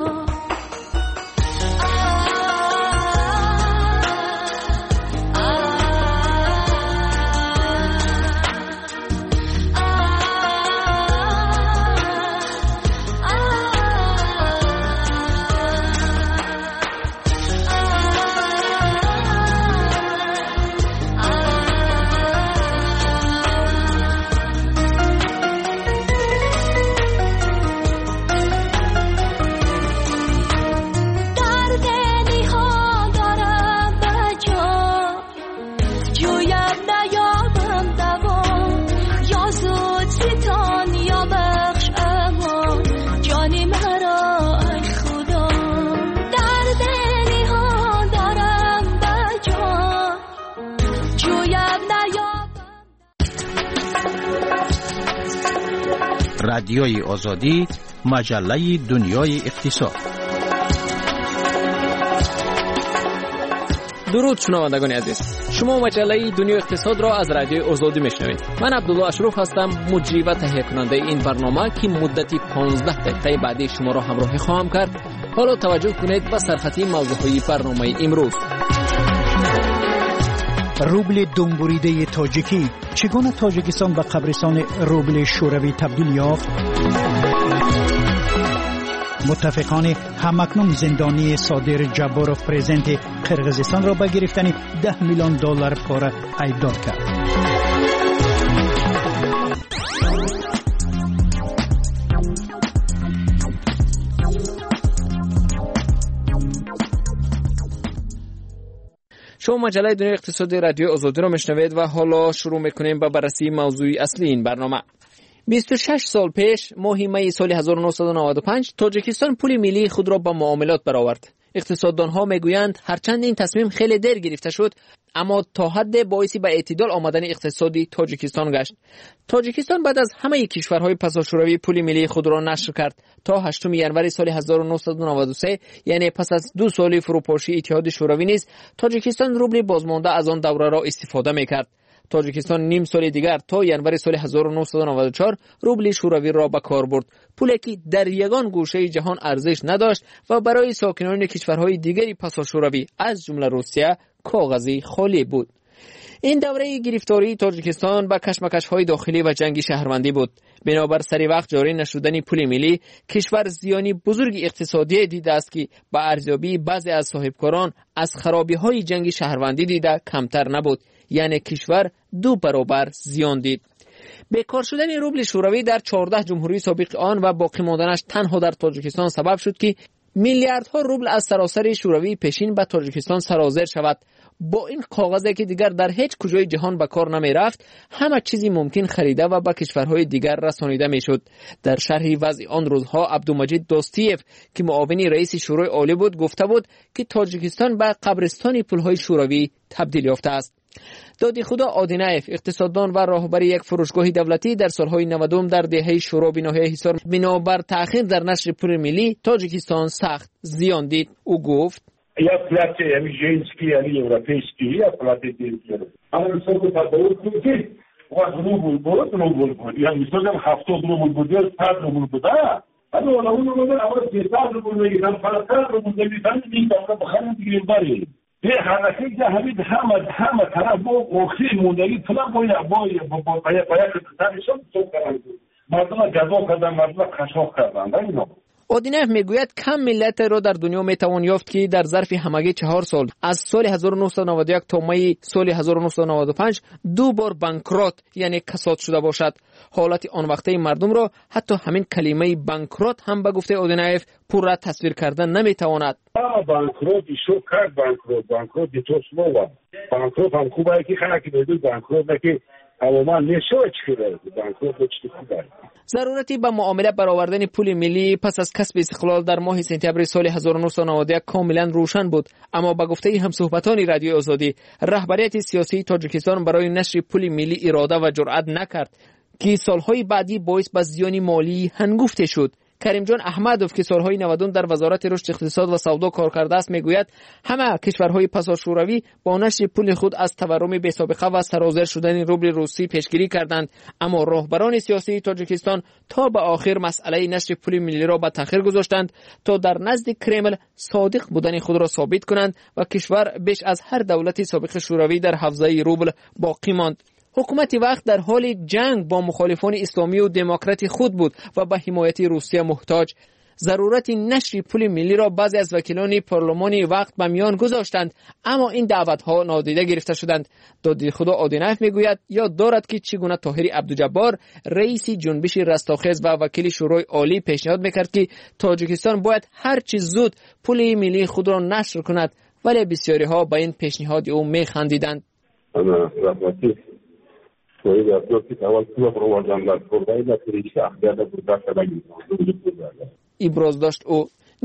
Speaker 22: رادیوی آزادی، مجله دنیای اقتصاد.
Speaker 19: درود شنوندگان عزیز، شما مجله دنیا اقتصاد را از رادیوی آزادی میشنوید. من عبدالله اشرف هستم، مجری و تهیه کننده این برنامه که مدتی 15 دقیقه بعدی شما را همراهی خواهم کرد. حالا توجه کنید به سرخطی موضوعهای برنامه امروز.
Speaker 13: روبل دنبوریده تاجیکی، چگونه تاجیکستان به قبرستان روبل شوروی تبدیل یافت؟ متفقان همکنون زندانی صادر جباروف پرزنت قرقیزستان را به گرفتن $10 میلیون پاره ایدار کرد.
Speaker 19: شما مجله دنیا اقتصادی رادیو آزادی را میشنوید و حالا شروع میکنیم با بررسی موضوع اصلی این برنامه. 26 سال پیش ماه می سال 1995 تاجیکستان پول ملی خود را با معاملات برآورد. اقتصاددانها میگویند هرچند این تصمیم خیلی دیر گرفته شد، اما تا حد باعث به اعتدال آمدن اقتصادی تاجیکستان گشت. تاجیکستان بعد از همه کشورهای پساشوروی پول ملی خود را نشر کرد. تا 8 ژانویه سال 1993 یعنی پس از 2 سال فروپاشی اتحاد شوروی نیز تاجیکستان روبل بازمانده از آن دوره را استفاده میکرد. تاجیکستان نیم سال دیگر تا ژانویه سال 1994 روبل شوروی را به کار برد، پولی که در یگان گوشه جهان ارزش نداشت و برای ساکنان کشورهای دیگری پساشوروی از جمله روسیه کاغذی خالی بود. این دوره گرفتاری تاجیکستان با کشمکش‌های داخلی و جنگ شهروندی بود. بنابر سری وقت جاری نشدن پول ملی، کشور زیانی بزرگ اقتصادی دیده است که با ارزیابی بعضی از صاحبکاران از خرابی‌های جنگ شهروندی دیده کمتر نبود، یعنی کشور 2 برابر زیان دید. بیکار شدن روبل شوروی در 14 جمهوری سابق آن و باقی ماندنش تنها در تاجیکستان سبب شد که میلیاردها روبل از سراسر شوروی پیشین به تاجیکستان سرازیر شود. با این کاغذی که دیگر در هیچ کجای جهان به کار نمی رفت، همه چیزی ممکن خریده و به کشورهای دیگر رسانیده می شد. در شرح وضع آن روزها عبدالمجید دوستیف که معاون رئیس شورای عالی بود گفته بود که تاجیکستان به قبرستان پولهای شوروی تبدیل یافته است. دادی خدا آدینایف، اقتصاددان و راهبر یک فروشگاه دولتی، در سالهای 90 در دهه شورا به ناحیه حصار بنابر تأخیر در نشر پول ملی تاجیکستان سخت زیان دید. او گفت
Speaker 2: یا پلات ژنسکی یا اروپیسکی یا پلات دیگر. اما مثلا تفاوت می‌کنه. وقتی روبل بود یا مثلا 70 روبل بود یا 100 روبل بود. اما اون اول 300 روبل میگن، 500 روبل میگن، این داره بخرن دیگه باری. به حرکت جهانی همه طرف با اوخی موندگی پلا باید تنشون تو کردن. مردم جذاب کردن، مردم خشاک کردن. اینا.
Speaker 19: اودینف میگوید کم ملت را در دنیا میتوان یافت که در ظرف همگی 4 سال از سال 1991 تا می سال 1995 2 بار بانکرات یعنی کساد شده باشد. حالت آن وقته مردم را حتی همین کلمه بانکرات هم به گفته اودینف پورا تصویر کردن نمیتواند.
Speaker 2: بانکرات شو کرد بانکرات تو سمووا بانکرات هم خوبه که خلک بدون بانکرات که عموما نشوچ کرده بانکرات چی خوبه.
Speaker 19: ضرورتی به معامله برآوردن پول ملی پس از کسب استقلال در ماه سپتامبر سال 1991 کاملا روشن بود، اما به گفته همصحبتان رادیو آزادی رهبریت سیاسی تاجیکستان برای نشر پول ملی اراده و جرأت نکرد که سالهای بعدی باعث به زیان مالی هنگفته شد. کریم جان احمدوف که سالهای 90 در وزارت رشد اقتصاد و سودا کار کرده است میگوید همه کشورهای پساشوروی با نشر پول خود از تورم بی‌سابقه و سرازیر شدن روبل روسی پیشگیری کردند، اما راهبران سیاسی تاجیکستان تا به آخر مسئله نشر پول ملی را به تأخیر گذاشتند تا در نزد کرمل صادق بودن خود را ثابت کنند و کشور بیش از هر دولت سابق شوروی در حوزه روبل باقی ماند. حکومت وقت در حال جنگ با مخالفان اسلامی و دموکرات خود بود و به حمایت روسیه محتاج. ضرورت نشر پول ملی را بعضی از وکیلان پارلمانی وقت به میان گذاشتند، اما این دعوت‌ها نادیده گرفته شدند. دادی خدا آدینایف میگوید یاد دارد که چگونه طاهر عبدالجبار رئیس جنبش رستاخیز و وکیل شورای عالی پیشنهاد میکرد که تاجیکستان باید هر چه زود پول ملی خود را نشر کند، ولی بسیاری ها به این پیشنهاد او میخندیدند. ابراز داشت او.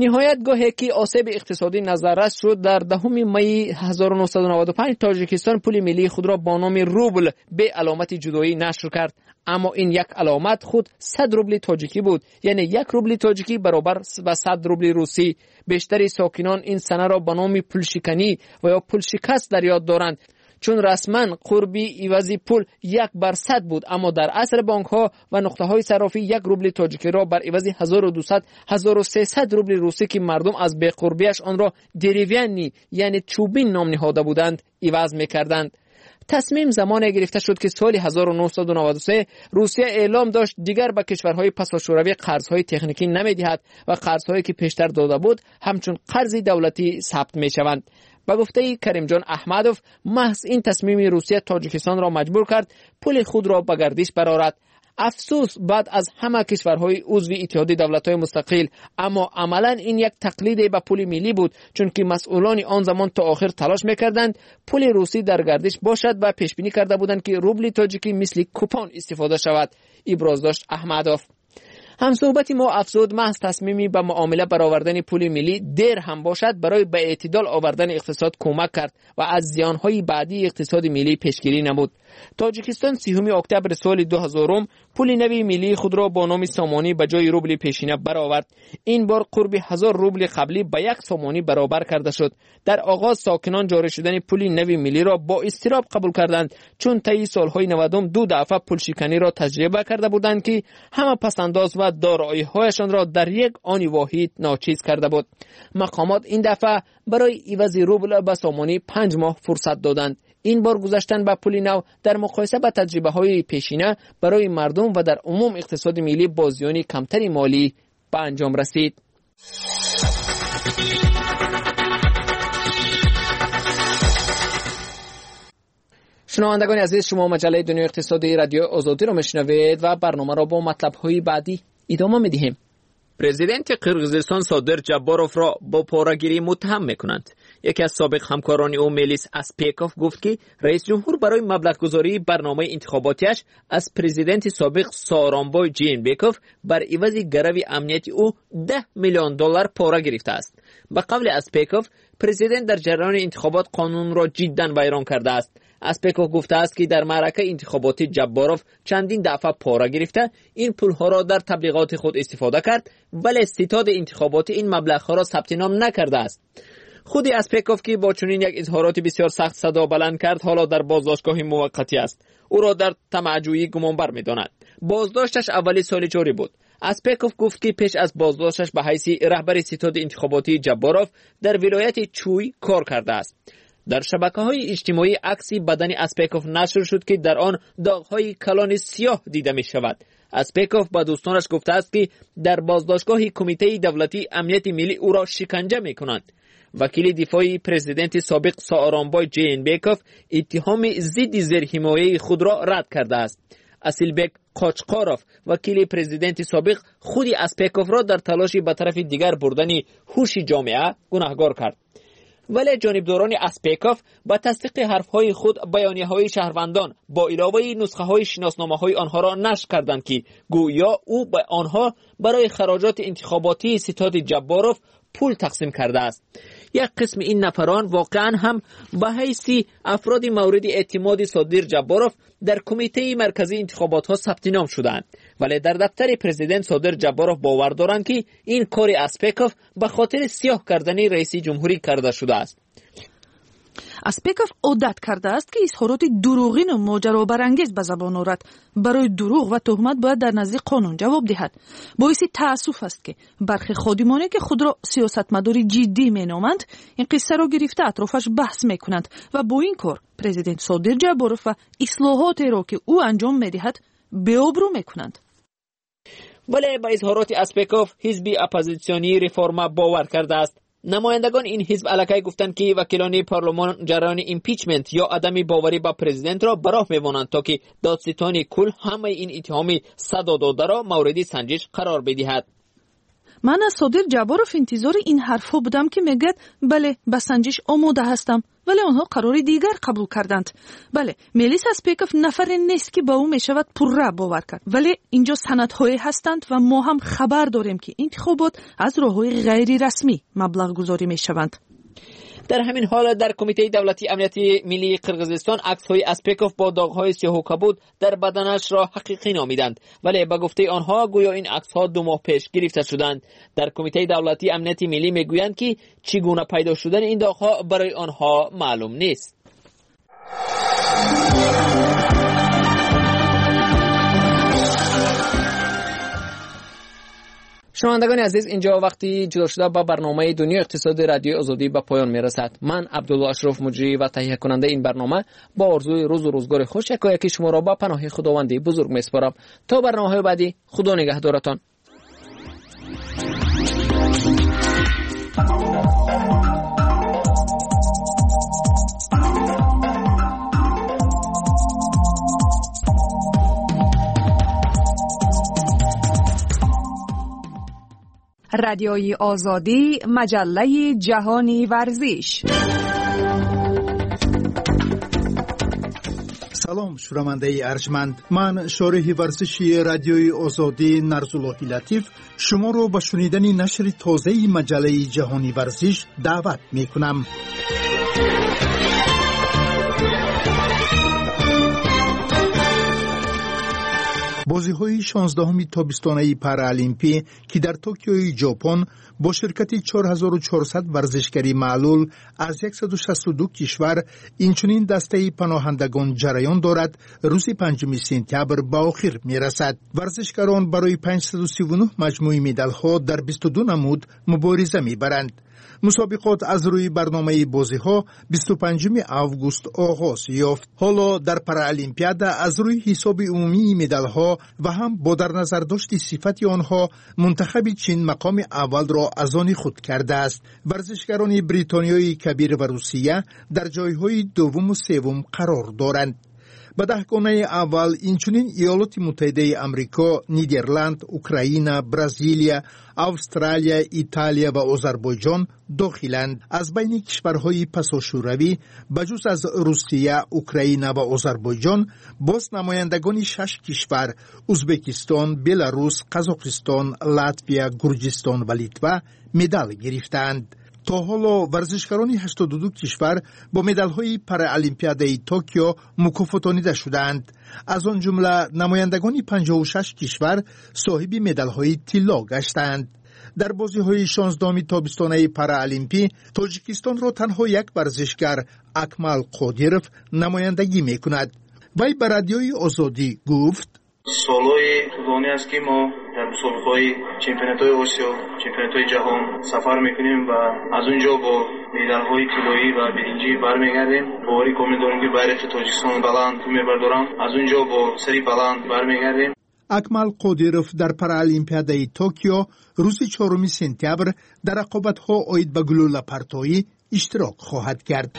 Speaker 19: نهایت گاهی که آسیب اقتصادی نظررس شد در 10 می 1995 تاجیکستان پول ملی خود را با نام روبل به علامت جدایی نشر کرد، اما این یک علامت خود 100 روبل تاجیکی بود، یعنی 1 روبل تاجیکی برابر با 100 روبل روسی. بیشتری ساکنان این سنه را به نام پول شکنی و یا پول شکست در یاد دارند، چون رسما قربی عوض پول 1/100 بود، اما در عصر بانک ها و نقطه های صرافی 1 روبل تاجیکی را بر عوض 1200 1300 روبل روسی که مردم از بی قربیش آن را دریویانی یعنی چوبین نام نهاده بودند عوض می‌کردند. تصمیم زمانی گرفته شد که سال 1993 روسیه اعلام داشت دیگر به کشورهای پساشوروی قرضهای تکنیکی نمی‌دهد و قرضهایی که پیشتر داده بود همچون قرض دولتی ثبت می‌شوند. با گفته کریم جان احمدوف، محض این تصمیم روسیه تاجیکستان را مجبور کرد پول خود را به گردش برآورد. افسوس بعد از همه کشورهای عضو اتحاد دولت‌های مستقل، اما عملاً این یک تقلید به پول ملی بود، چون که مسئولان آن زمان تا آخر تلاش می‌کردند پول روسی در گردش باشد و پیش بینی کرده بودند که روبل تاجیکی مثل کوپن استفاده شود. ابراز داشت احمدوف. هم صحبت ما افزود محض تصمیمی به معامله برآوردن پول ملی دیر هم باشد برای به اعتدال آوردن اقتصاد کمک کرد و از زیانهای بعدی اقتصاد ملی پیشگیری نمود. تاجیکستان 30 اکتبر سال 2000 پول نوی ملی خود را با نام سامانی به جای روبل پیشینه برآورد. این بار قرب 1000 روبل قبلی به 1 سامانی برابر کرده شد. در آغاز ساکنان جاری شدن پول نوی ملی را با اضطراب قبول کردند، چون طی سالهای 90 2 دفعه پول شکنی را تجربه کرده بودند که همه پسنداز و دارایی‌هایشان را در یک آن واحد ناچیز کرده بود. مقامات این دفعه برای عوض روبل به سامانی 5 ماه فرصت دادند. این بار گذشتن به پول نو در مقایسه با تجربه‌های پیشینه برای مردم و در عموم اقتصاد ملی با زیان کمتری مالی به انجام رسید. شنوندگان عزیز، شما مجله دنیای اقتصادی رادیو آزادی را میشنوید و برنامه را با مطلب‌های بعدی ادامه می‌دهیم. پرزیدنت قرقیزستان صادر جباروف را با پاره‌گیری متهم می‌کنند. یکی از سابق همکاران او میلیس اسپیکوف گفت که رئیس جمهور برای مبلغ‌گذاری برنامه انتخاباتیش از پرزیدنت سابق سارانبای جینبکوف بر عوض گرو امنیتی او $10 میلیون پاره گرفته است. به قول اسپیکوف، پرزیدنت در جریان انتخابات قانون را جداً ویران کرده است. اسپیکوف گفته است که در معرکه انتخاباتی جباروف چندین دفعه پاره گرفته این پولها را در تبلیغات خود استفاده کرد، ولی ستاد انتخاباتی این مبلغ‌ها را ثبت نام نکرده است. خود اسپیکوف که با چنین یک اظهارات بسیار سخت صدا بلند کرد حالا در بازداشتگاه موقتی است. او را در طمع‌جویی گمانبر می‌داند. بازداشتش اولی سال جاری بود. اسپیکوف گفت که پیش از بازداشتش به حیث رهبر ستاد انتخاباتی جباروف در ولایت چوی کار کرده است. در شبکه‌های اجتماعی عکسی بدن اسپیکوف نشر شد که در آن داغ‌های کلان سیاه دیده می‌شود. اسپیکوف با دوستانش گفته است که در بازداشتگاه کمیته دولتی امنیت ملی او را شکنجه می‌کنند. وکیل دفاعی پرزیدنت سابق سارانبای جینبکوف اتهام ضد زیرحمایه خود را رد کرده است. اسیلبک قاچقاروف وکیل پرزیدنت سابق خود اسپیکوف را در تلاشی به طرف دیگر بردن هوش جامعه گناهکار کرد. ولی جانبداران اسپیکوف با تصدیق حرفهای خود بیانیه‌های شهروندان با علاوه نسخه‌های شناسنامه‌های آنها را نشر کردند که گویا او به آنها برای خراجات انتخاباتی ستاد جباروف پول تقسیم کرده است. یک قسم این نفران واقعا هم به حیث افراد مورد اعتماد صادر جباروف در کمیته مرکزی انتخابات ها ثبت نام شدند، ولی در دفتر پرزیدنت صادر جباروف باور دارند که این کار اسپیکوف به خاطر سیاه کردن رئیس جمهوری کرده شده است.
Speaker 11: اسپیکوف عادت کرده است که اظهارات دروغین و ماجرابرانگیز به زبان آورد. برای دروغ و تهمت باید در نزد قانون جواب دهد. باعث تأسف است که برخی خادمانی که خود را سیاستمدار جدی مینامند این قصه را گرفته اطرافش بحث میکنند و با این کار پرزیدنت صادر جباروف و اصلاحاتی را که او انجام میدهد بی‌آبرو میکنند.
Speaker 19: ولی با اظهارات اسپیکوف حزب اپوزیسیونی ریفورما باور کرده است. نمایندگان این حزب علاقه گفتند که وکیلان پارلمان جریان ایمپیچمنت یا عدم باوری با پرزیدنت را براه می‌مانند تا که دادستان کل همه این اتهام صدا داده را مورد سنجش قرار بدهد.
Speaker 11: من از صادر جباروف انتظار این حرفها بودم که میگد بله به سنجش آماده هستم. ولی آنها قرار دیگر قبول کردند. بله، ملیس اسپیکوف نفر نیست که با او میشود پرره باور کرد. ولی اینجا سندهای هستند و ما هم خبر داریم که انتخابات از راههای غیر رسمی مبلغ گذاری میشوند.
Speaker 19: در همین حال در کمیته دولتی امنیت ملی قرقیزستان عکس‌های اسپیکوف با داغ‌های سیاه و کبود در بدنش را حقیقی نامیدند، ولی به گفته آنها گویا این عکس‌ها 2 ماه پیش گرفته شدند. در کمیته دولتی امنیت ملی میگویند که چگونه پیدا شدن این داغ‌ها برای آنها معلوم نیست. شنوندگان عزیز، اینجا وقتی جدا شده با برنامه دنیا اقتصاد رادیو آزادی به پایان میرسد. من عبدالله اشرف مجری و تهیه کننده این برنامه با آرزوی روز و روزگار خوش یکایک شما را به پناه خداوند بزرگ میسپارم. تا برنامه‌های بعدی، خدا نگهدارتان.
Speaker 5: رادیوی آزادی، مجله جهانی ورزش.
Speaker 13: سلام شنونده ارجمند، من شارح ورزشی رادیوی آزادی نرزاللهی لطیف شما رو به شنیدن نشر تازه مجله جهانی ورزش دعوت می کنم. بازی‌های 16 تابستانه پارالمپی که در توکیوی ژاپن با شرکت 4400 ورزشکاری معلول از 162 کشور اینچنین دسته پناهندگان جریان دارد، روز 5 سپتامبر به آخر می‌رسد. ورزشکاران برای 539 مجموعه مدال‌ها در 22 نمود مبارزه می‌برند. مسابقات از روی برنامه بازی‌ها 25 آگوست آغاز یافت. حالا در پارالمپیاد از روی حساب عمومی مدال‌ها و هم با در نظر داشت صفت آنها منتخب چین مقام اول را از آن خود کرده است. ورزشکاران بریتانیای کبیر و روسیه در جای‌های دوم و سوم قرار دارند. به دهگانه اول اینچنین ایالات متحده آمریکا، نیدرلند، اوکراین، برزیلیا، استرالیا، ایتالیا و آذربایجان داخلند. از بین کشورهای پساشوروی بجز از روسیه، اوکراین و آذربایجان باز نمایندگان 6 کشور ازبکستان، بلاروس، قزاقستان، لاتویا، گرجستان و لیتوا مدال گرفتند. تا حالا ورزشکاران 82 کشور با مدال‌های پارالمپیاد توکیو مکافاتانیده شدند. از آن جمله نمایندگان 56 کشور صاحب مدال‌های طلا گشتند. در بازی‌های 16 تابستانه پارالمپی تاجیکستان را تنها یک ورزشکار اکمل قادیروف نمایندگی می‌کند. وی به رادیوی آزادی گفت:
Speaker 6: سالهای طولانی است که ما در مسابقه‌های چمپیونات‌های آسیا، چمپیونات‌های جهان سفر می‌کنیم و از اونجا با مدال‌های طلایی و برنجی برمیگردیم. باوری کامل دارم که بیرق تاجیکستان بلند می‌بردارم. از اونجا با سری بلند برمیگردیم.
Speaker 13: اکمل قادیروف در پارالمپیاد توکیو روز 4 سپتامبر در رقابت‌ها عاید به گلوله پرتایی اشتراک خواهد کرد.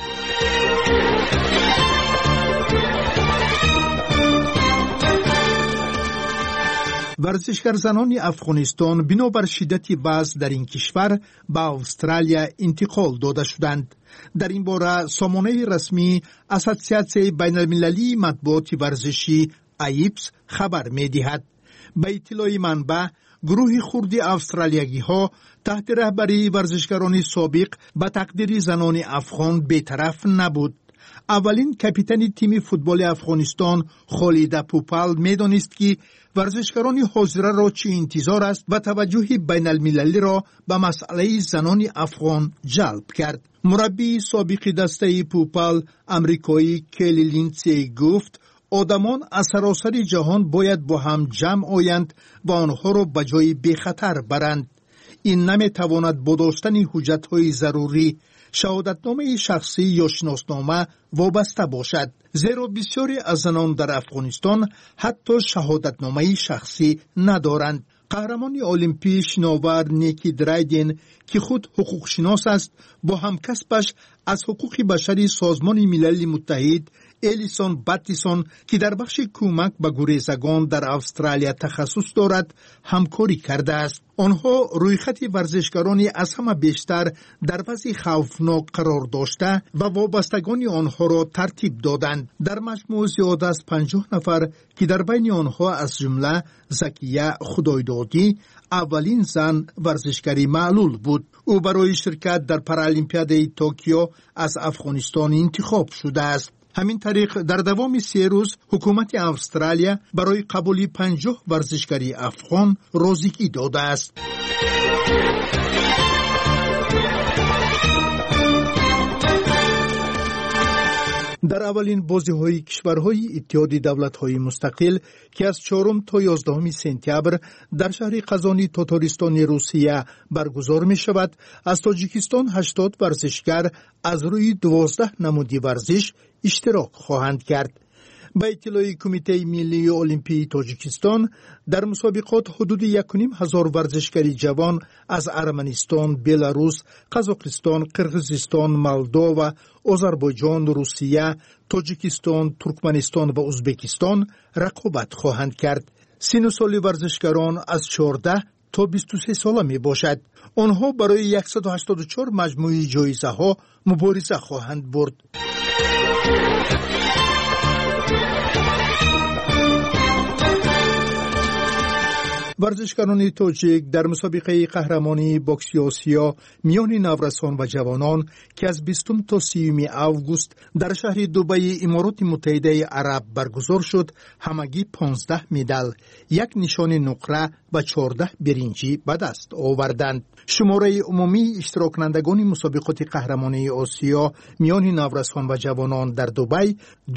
Speaker 13: ورزشکار زنان افغانستان بنابر شدت وضع در این کشور به استرالیا انتقال داده شدند. در این باره سامانه رسمی اساسیاسیون بین المللی مطبوعات ورزشی ایپس خبر می دهد. به اطلاع منبع، گروه خردی استرالیایی ها تحت رهبری ورزشکاران سابق به تقدیر زنان افغان بی‌طرف نبود. اولین کاپیتان تیم فوتبال افغانستان خالد پوپال می‌دانست که ورزشکاران حاضره را چه انتظار است و توجه بین المللی را به مسئله زنان افغان جلب کرد. مربی سابق دسته پوپال امریکایی کلی لینسی گفت آدمان از سراسر جهان باید با هم جمع آیند و آنها را به جای بی‌خطر برند. این نمی‌تواند با داشتن حجت‌های ضروری، شهادتنامه شخصی یا شناسنامه وابسته باشد، زیرا بسیاری از زنان در افغانستان حتی شهادتنامه شخصی ندارند. قهرمان المپی شناور نیکی درایدن که خود حقوق شناس است، با همکسبش از حقوق بشری سازمان ملل متحد
Speaker 4: الیسون باتیسون که در بخش کمک به گریزگان در استرالیا تخصص دارد همکاری کرده است. آنها روی خط ورزشکارانی از همه بیشتر در وضع خوفناک قرار داشته و وابستگان آنها را ترتیب دادند. در مجموع زیاد از 50 نفر که در بین آنها از جمله زکیه خدایدادی اولین زن ورزشکاری معلول بود. او برای شرکت در پارالمپیاد توکیو از افغانستان انتخاب شده است. همین طریق در دوام 3 روز حکومت استرالیا برای قبول 50 ورزشکاری افغان راضیگی داده است. در اولین بازی‌های کشورهای اتحاد دولت‌های مستقل که از 4 تا 11 سپتامبر در شهر قزانی تاتارستان روسیه برگزار می‌شود، از تاجیکستان 80 ورزشکار از روی 12 نمودی ورزش اشتراک خواهند کرد. به اطلاع کمیته ملی المپی تاجیکستان، در مسابقات حدود 1,500 ورزشکاری جوان از ارمنستان، بلاروس، قزاقستان، قرقیزستان، مولدو، آذربایجان، روسیه، تاجیکستان، ترکمنستان و ازبکستان رقابت خواهند کرد. سن و سال ورزشکاران از 14 تا 23 ساله می باشد. آنها برای 184 مجموعه جایزه ها مبارزه خواهند برد. ورزشکاران تاجیک در مسابقه قهرمانی بوکس آسیا میان نورسان و جوانان که از 20 تا 30 آگوست در شهر دبی امارات متحده عرب برگزار شد، همگی 15 مدال، 1 نشان نقره و 14 برنجی به دست آوردند. شماره عمومی اشتراک کنندگان مسابقات قهرمانی آسیا میان نورسان و جوانان در دبی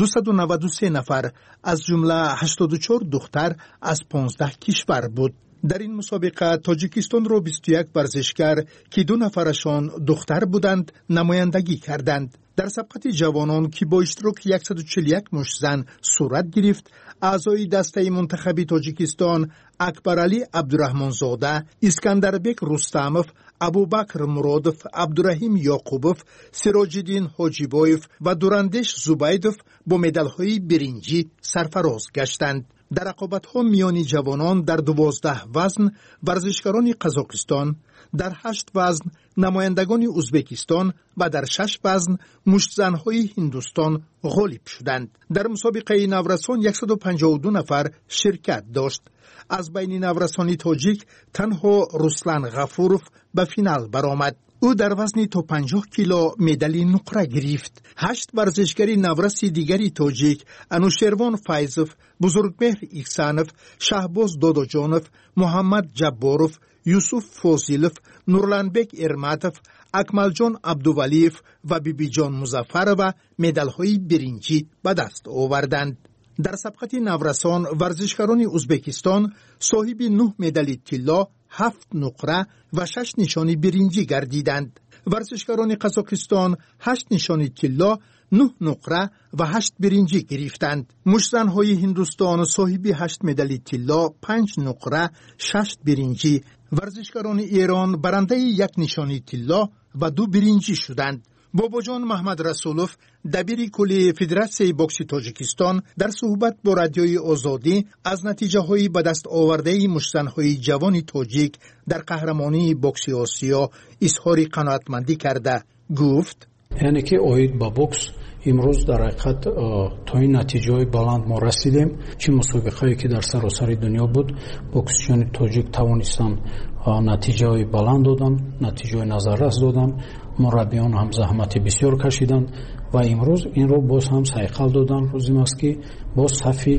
Speaker 4: 293 نفر از جمله 84 دختر از 15 کشور بود. در این مسابقه تاجیکستان را 21 ورزشکار که 2 نفرشان دختر بودند نمایندگی کردند. در سبقت جوانان که با اشتراک 141 مشت زن صورت گرفت، اعضای دسته منتخبی تاجیکستان اکبرعلی عبدالرحمنزاده، اسکندربک رستموف، ابوبکر مرادوف، عبدالرحیم یعقوبوف، سراج‌الدین حاجیبایف و دورندش زبیدوف با مدال‌های برنجی سرفراز گشتند. در رقابت‌ها میان جوانان در 12 وزن ورزشکاران قزاقستان، در 8 وزن نمایندگان ازبکستان و در 6 وزن مشت‌زن‌های هندوستان غالب شدند. در مسابقه نورسان 152 نفر شرکت داشت. از بین نورسان تاجیک تنها رسلان غفوروف به فینال برآمد. او در وزن تا 50 کیلو مدال نقره گرفت. 8 ورزشکاری نورس دیگری تاجیک، انوشیروان فایزوف، بزرگمهر ایکسانوف، شهباز داداجانوف، محمد جباروف، یوسف فوزیلوف، نورلانبک ارماتوف، اکملجان عبدوولیف و بیبی جان مظفرova مدال‌های برنجی به دست آوردند. در سبقت نورسان ورزشکاران ازبکستان صاحب 9 مدال طلا، 7 نقره و 6 نشان برنجی گردیدند. ورزشکاران قزاقستان 8 نشان طلا، 9 نقره و 8 برنجی گرفتند. مشت‌زن‌های هندوستان صاحب 8 مدال طلا، 5 نقره، 6 برنجی. ورزشکاران ایران برنده 1 نشان طلا و 2 برنجی شدند. باباجان محمد رسولوف، دبیر کلی فدراسیون بوکس تاجیکستان، در صحبت با رادیوی آزادی از نتیجه‌های به دست آورده مشت‌زن‌های جوان تاجیک در قهرمانی بوکس آسیا اظهار قناعتمندی کرده گفت:
Speaker 20: یعنی که اوید با بوکس امروز در حقیقت تا این نتیجه‌های بلند ما رسیدیم. چه مسابقه‌ای که در سراسر دنیا بود، بوکسچیان تاجیک توانستند نتیجه‌های بلند دادن، نتیجه‌های نظررس دادن. مربیان هم زحمت بسیار کشیدند و امروز این رو باز هم سایقل دادن. روزی است که باز صفی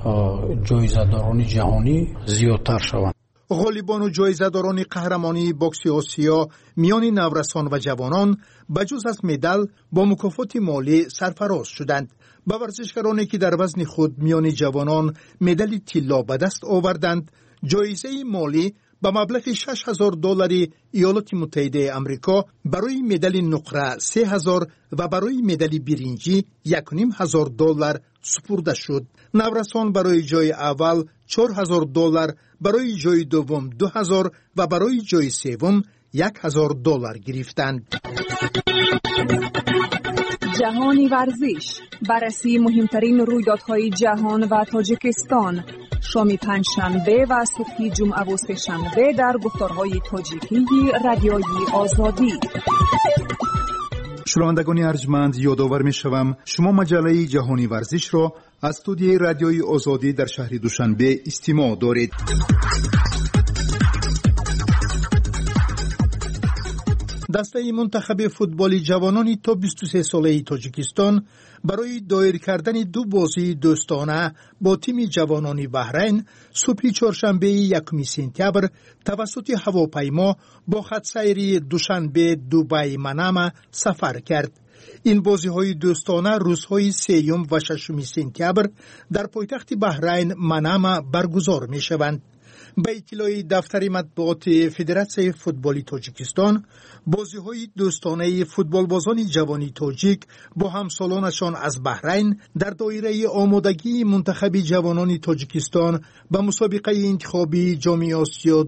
Speaker 20: جایزه‌داران جهانی زیادتر شوند.
Speaker 4: غالبان و جایزه‌داران قهرمانی بوکس آسیا میان نورسان و جوانان بجز از مدال با مکافات مالی سرفراز شدند. با ورزشکارانی که در وزن خود میان جوانان مدال طلا به دست آوردند، جایزه مالی با مبلغ $6,000 ایالات متحده آمریکا، برای مدال نقره $3,000 و برای مدال برنجی $1,500 سپرده شد. نورسان برای جای اول $4,000، برای جای دوم $2,000 و برای جای سوم $1,000 گرفتند.
Speaker 5: جهانی ورزش، بررسی مهمترین رویدادهای جهان و تاجیکستان، شام پنجشنبه و صبح جمعه و سه‌شنبه در گفتارهای تاجیکی رادیوی آزادی.
Speaker 4: شنوندگان ارجمند، یادآور می‌شوم شما مجله جهانی ورزش را از استودیوی رادیوی آزادی در شهر دوشنبه استماع دارید. دسته منتخب فوتبال جوانان تا 23 ساله تاجیکستان برای دایر کردن دو بازی دوستانه با تیم جوانان بحرین صبح چهارشنبه 1 سپتامبر توسط هواپیما با خط سیری دوشنبه دبی منامه سفر کرد. این بازی‌های دوستانه روزهای 3 و 6 سپتامبر در پایتخت بحرین منامه برگزار می‌شوند. به اطلاع دفتر مطبوعات فدراسیون فوتبال تاجیکستان، بازی‌های دوستانه فوتبالبازان جوانی تاجیک با همسالانشان از بحرین در دایره آمادگی منتخب جوانان تاجیکستان به مسابقه انتخابی جام آسیا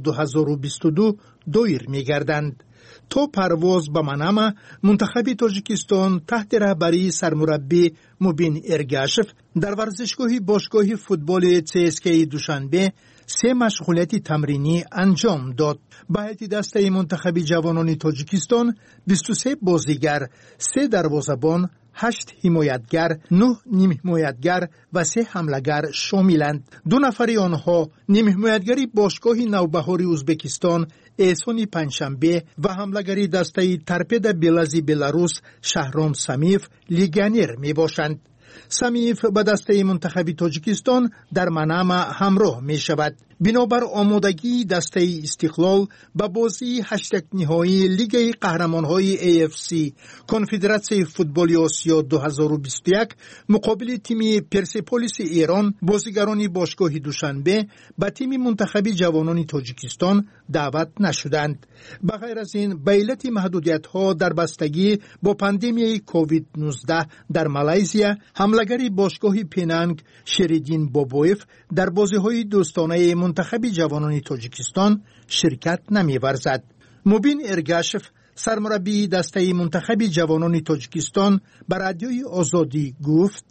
Speaker 4: 2022 دایر می‌گردند. تا پرواز به منامه، منتخب تاجیکستان تحت رهبری سرمربی مبین ارگاشف در ورزشگاه باشگاه فوتبال CSKA دوشنبه 3 مشغولیت تمرینی انجام داد. به هیئت دسته منتخب جوانان تاجیکستان 23 بازیگر، 3 دروازه‌بان، 8 حمایتگر، 9 نیم حمایتگر و 3 حمله‌گر شاملند. 2 نفر آنها نیم حمایتگری باشگاه نوبهار ازبکستان احسان پنجشنبه و حمله‌گری دسته ترپد بلازی بلاروس شهرام سمیف لیگانر می باشند. سمیف به دسته منتخب تاجیکستان در منامه همراه می شود. بنابر آمادگی دسته استقلال به بازی 8 نهایی لیگ قهرمان‌های AFC کنفدراسیون فوتبال آسیا 2021 مقابل تیم پرسپولیس ایران، بازیگران باشگاه دوشنبه به تیم منتخب جوانان تاجیکستان دعوت نشدند. به غیر از این، به علت محدودیت‌ها در بستگی با پاندمی کووید 19 در مالزیا، حمله‌گر باشگاه پینانگ شریدین بابویف در بازی‌های دوستانه منتخب جوانان تاجیکستان شرکت نمی‌ورزد. مبین ارگاشف سرمربی دسته منتخب جوانان تاجیکستان به رادیوی آزادی گفت: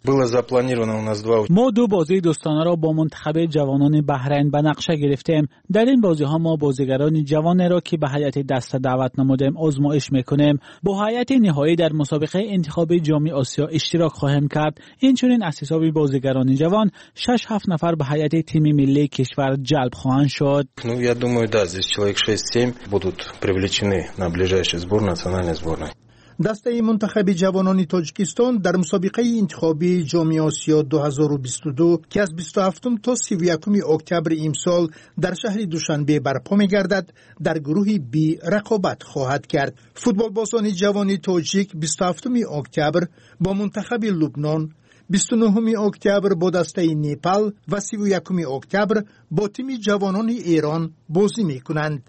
Speaker 7: ما 2 بازی دوستانه را با منتخب جوانان بحرین به نقشه گرفتیم. در این بازی ها ما بازیگران جوان را که به هیئت دسته دعوت نمودیم آزمایش میکنیم. با هیئت نهایی در مسابقه انتخابی جام آسیا اشتراک خواهیم کرد. اینچنین از حساب بازیگران جوان 6-7 نفر به هیئت تیم ملی کشور جلب خواهند شد.
Speaker 8: Я думаю, да, здесь человек 6-7 будут привлечены на ближайший сбор национальной сборной.
Speaker 4: دسته منتخب جوانان تاجیکستان در مسابقه انتخابی جام آسیا 2022 که از 27 تا 31 اکتبر امسال در شهر دوشنبه برپا می‌گردد، در گروه B رقابت خواهد کرد. فوتبالبازان جوان تاجیک 27 اکتبر با منتخب لبنان، 29 اکتبر با دسته نپال و 31 اکتبر با تیم جوانان ایران بازی می‌کنند.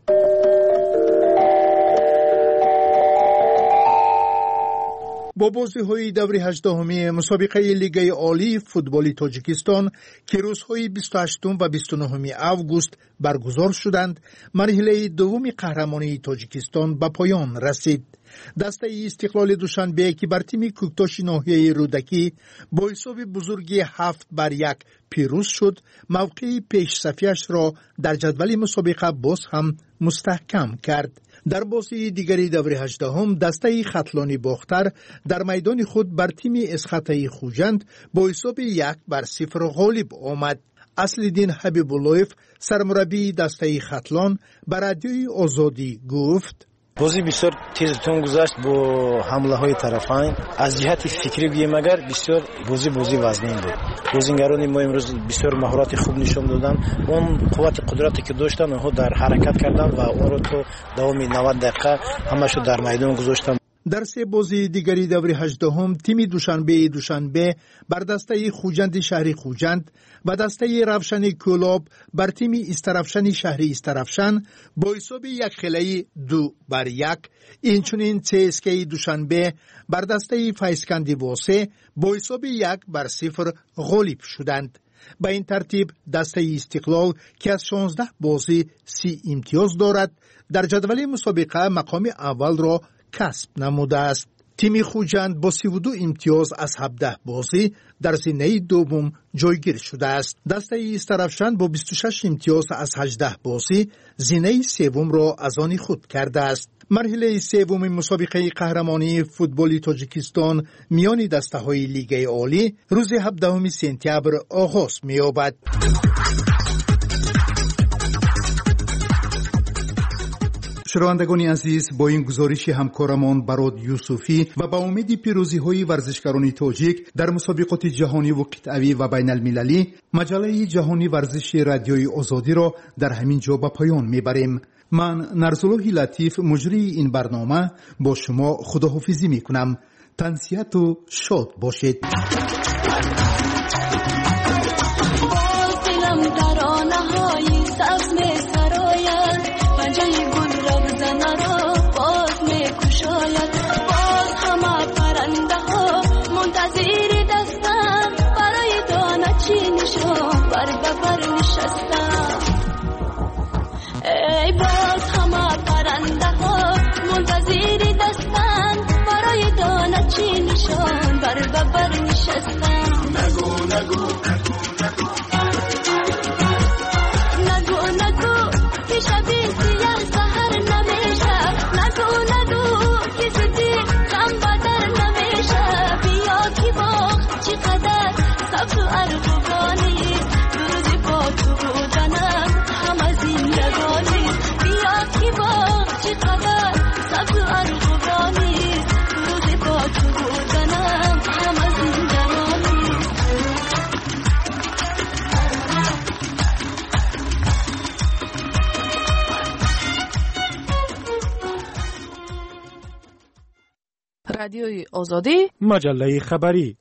Speaker 4: با بازی‌های دور 18 مسابقه لیگ عالی فوتبال تاجیکستان که روزهای 28 و 29 آگوست برگزار شدند، مرحله دوم قهرمانی تاجیکستان به پایان رسید. دسته استقلال دوشنبه که بر تیم کوکتاش ناحیه رودکی با حساب بزرگی 7-1 پیروز شد، موقع پیش صفیش را در جدول مسابقه باز هم مستحکم کرد. در بازی دیگری دور 18 دسته خطلانی باختر در میدان خود بر تیم اسخطه خوجند با حساب 1-0 غالب آمد. اصل‌الدین حبیب‌اللهیف سرمربی دسته خطلان به رادیوی آزادی گفت:
Speaker 23: بازی بسیار تیز تون گذشت با حمله های طرفین. از جهت فکری بگیم اگر بسیار بازی وزنین بود. بازیگران ما امروز بسیار مهارت خوب نشون دادن. اون قوت قدرتی که داشتن اونها در حرکت کردن و اون رو تو دوام 90 دقیقه همشو در میدان گذاشتن.
Speaker 4: در 3 بازی دیگری دور 18 تیم دوشنبه بر دسته خوجند شهری خوجند و دسته روشن کلاب بر تیم استرافشن شهری استرافشن با حساب 1-2 اینچنین CSKA دوشنبه بر دسته فیسکندی واسه با حساب 1-0 غالب شدند. به این ترتیب دسته استقلال که از 16 بازی 30 امتیاز دارد در جدول مسابقه مقام اول را کسب نموده است. تیم خوجند با 32 امتیاز از 17 بازی در زینه دوم جایگیر شده است. دسته ایسترفشان با 26 امتیاز از 18 بازی زینه سوم را از آن خود کرده است. مرحله سوم مسابقه قهرمانی فوتبال تاجیکستان میان دسته‌های لیگ عالی روز 17 سپتامبر آغاز می‌یابد. شنوندگان عزیز، با این گزارش همکارمان براد یوسفی و با امید پیروزی‌های ورزشکاران تاجیک در مسابقات جهانی و قطعی و بین المللی، مجله جهانی ورزش رادیوی آزادی را در همین جا به پایان می‌بریم. من نرزالله لطیف مجری این برنامه با شما خداحافظی می‌کنم. تنسیت و شاد باشید.
Speaker 21: ای باز همه پرنده ها منتظر دستن برای دانه چی نشان بر ببر نشستن. نگو نگو نگو نگو که شبی سیاه سهر نمیشه. نگو نگو که زدی غم بدر نمیشه. بیا کی باغ چقدر سبز و ارغوانی روزی با تو بودنم همه زندگانی. بیا کی باغ چقدر سبز و ارغوانی روزی با تو بودنم همه زندگانی.
Speaker 11: رادیوی آزادی،
Speaker 7: مجله خبری.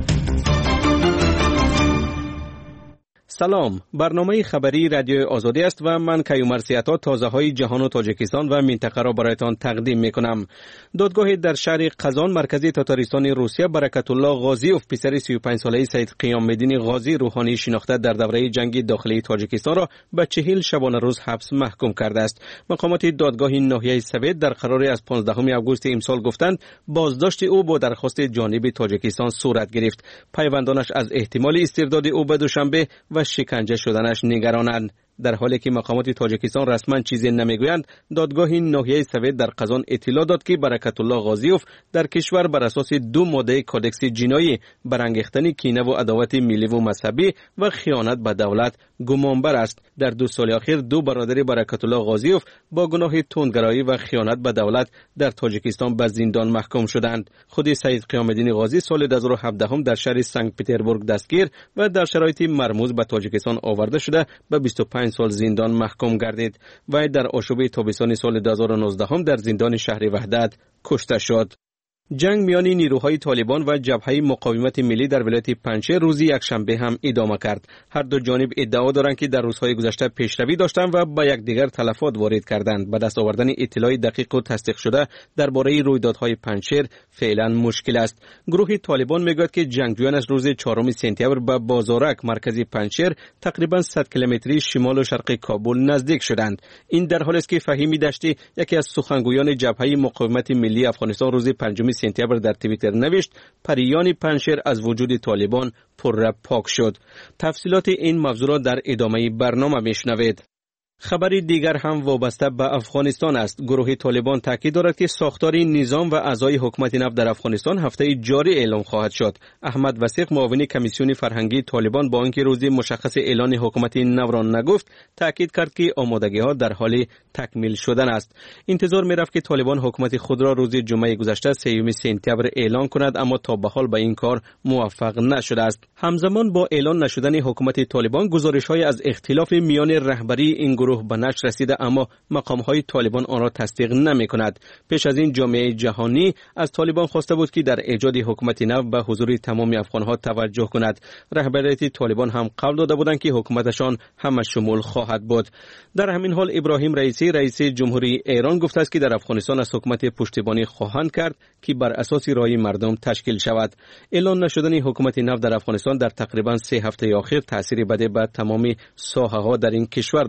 Speaker 3: سلام، برنامه خبری رادیو آزادی است و من کیومر سیاتا تازه های جهان و تاجیکستان و منطقه را برایتان تقدیم می کنم. دادگاه در شهر قزان مرکزی تاتاریستان روسیه برکت الله غازیوف پسر 35 ساله سید قیام الدین غازی روحانی شناخته در دوره جنگ داخلی تاجیکستان را به 40 شبانه روز حبس محکوم کرده است. مقامات دادگاه ناحیه سوید در قراری از 15 آگوست امسال گفتند بازداشت او با درخواست جانب تاجیکستان صورت گرفت. پیوندانش از احتمال استرداد او به دوشنبه و شکنجه شدنش نگرانند. در حالی که مقامات تاجیکستان رسما چیزی نمیگویند، دادگاه ناحیه سوید در قزان اطلاع داد که برکت الله غازیوف در کشور بر اساس 2 ماده کودکس جنایی برانگیختن کینه و عداوت ملی و مذهبی و خیانت به دولت گمانبر است. در 2 سال اخیر 2 برادر برکت الله غازیوف با گناه تندگرایی و خیانت به دولت در تاجیکستان به زندان محکوم شدند. خود سید قیام الدین غازی سال 2017 در شهر سنت پترزبورگ دستگیر و در شرایط مرموز به تاجیکستان آورده شده به 25 سال زندان محکوم گردید و در آشوب تابستان سال 2019 در زندان شهر وحدت کشته شد. جنگ میان نیروهای طالبان و جبهه مقاومت ملی در ولایت پنجشیر روز یکشنبه هم ادامه کرد. هر دو جانب ادعا دارند که در روزهای گذشته پیشروی داشتند و به یکدیگر تلفات وارد کردند. به دست آوردن اطلاع دقیق و تصدیق شده درباره رویدادهای پنجشیر فعلا مشکل است. گروه طالبان میگوید که جنگجویان از روز 4 سپتامبر به بازارک مرکزی پنجشیر تقریبا 100 کیلومتری شمال و شرق کابل نزدیک شدند. این در حالی است که فهیمی دشتی یکی از سخنگویان جبهه مقاومت ملی افغانستان روز 5 سپتامبر در توییتر نوشت پریان پنجشیر از وجود طالبان پر پاک شد. تفصیلات این موضوع را در ادامه برنامه میشنوید. خبری دیگر هم وابسته به افغانستان است. گروه طالبان تاکید دارد که ساختار نظام و اعضای حکومت نو در افغانستان هفته جاری اعلام خواهد شد. احمد وثیق معاون کمیسیون فرهنگی طالبان با اینکه روز مشخص اعلان حکومت نو را نگفت، تاکید کرد که آمادگی‌ها در حال تکمیل شدن است. انتظار می‌رفت که طالبان حکومت خود را روز جمعه گذشته 3 سپتامبر اعلان کند، اما تا به حال به این کار موفق نشده است. همزمان با اعلان نشدن حکومت طالبان، گزارش‌های از اختلاف میان رهبری این گروه به نشر رسیده، اما مقام‌های طالبان آن را تصدیق نمی‌کند. پیش از این جامعه جهانی از طالبان خواسته بود که در ایجاد حکومت نو به حضور تمام افغان‌ها توجه کند. رهبریت طالبان هم قول داده بودند که حکومتشان همه شمول خواهد بود. در همین حال ابراهیم رئیسی رئیس جمهوری ایران گفته است که در افغانستان از حکومت پشتیبانی خواهند کرد که بر اساس رای مردم تشکیل شود. اعلان نشدن حکومت نو در افغانستان در تقریبا 3 هفته اخیر تأثیری بده به تمام ساحه‌ها در این کشور داشته است.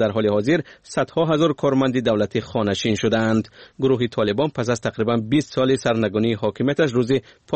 Speaker 3: در حال حاضر صدها هزار کارمند دولتی خانه‌نشین شدند. گروه طالبان پس از تقریبا 20 سال سرنگونی حاکمیتش روز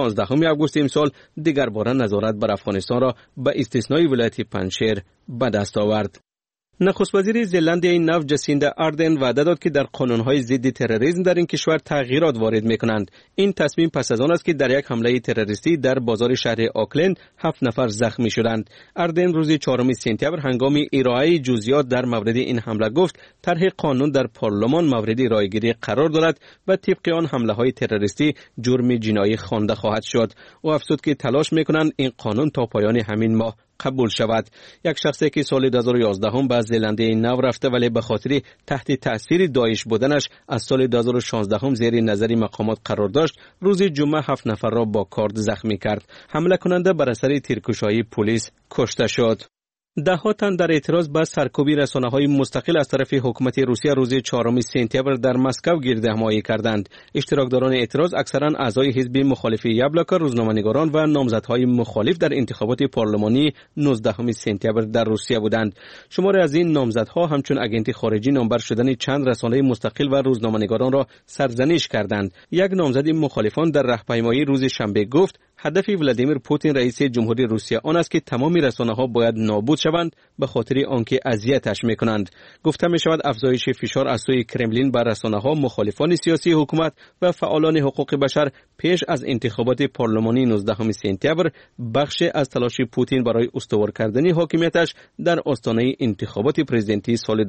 Speaker 3: 15 آگوست امسال دیگر بار نظارت بر افغانستان را به استثنای ولایت پنجشیر به دست آورد. نخست وزیر زلندیای نو جسیندا آردن وعده داد که در قانون‌های ضد تروریسم در این کشور تغییرات وارد می‌کنند. این تصمیم پس از آن است که در یک حمله تروریستی در بازار شهر آکلند 7 نفر زخمی شدند. آردن روز 4 سپتامبر هنگام ارائه جزئیات در مورد این حمله گفت طرح قانون در پارلمان مورد رایگیری قرار دارد و طبق آن حمله‌های تروریستی جرم جنایی خوانده خواهد شد. او افزود که تلاش می‌کنند این قانون تا پایان همین ماه قبول شود. یک شخصی که سال 2011 به زلندیای نو رفته ولی به خاطر تحت تاثیر داعش بودنش از سال 2016 زیر نظر مقامات قرار داشت، روز جمعه 7 نفر را با کارد زخمی کرد. حمله کننده بر اثر تیرکش‌های پلیس کشته شد. ده‌ها تن در اعتراض به سرکوبی رسانه‌های مستقل از طرف حکومت روسیه روز 4 سپتامبر در مسکو گردهمایی کردند. اشتراکداران اعتراض اکثرا اعضای حزب مخالف یابلوکا، روزنامه‌نگاران و نامزدهای مخالف در انتخابات پارلمانی 19 سپتامبر در روسیه بودند. شماری از این نامزدها همچون اگنت خارجی نامبر شدن چند رسانه مستقل و روزنامه‌نگاران را سرزنش کردند. یک نامزد مخالفان در راهپیمایی روز شنبه گفت هدف ولادیمیر پوتین رئیس جمهوری روسیه آن است که تمام رسانه‌ها باید نابود شوند به خاطر آنکه اذیتش می‌کنند. گفته می‌شود افزایش فشار از سوی کرملین بر رسانه‌ها، مخالفان سیاسی حکومت و فعالان حقوق بشر پیش از انتخابات پارلمانی 19 سپتامبر بخش از تلاش پوتین برای استوار کردن حاکمیتش در آستانه انتخابات پرزیدنتی سال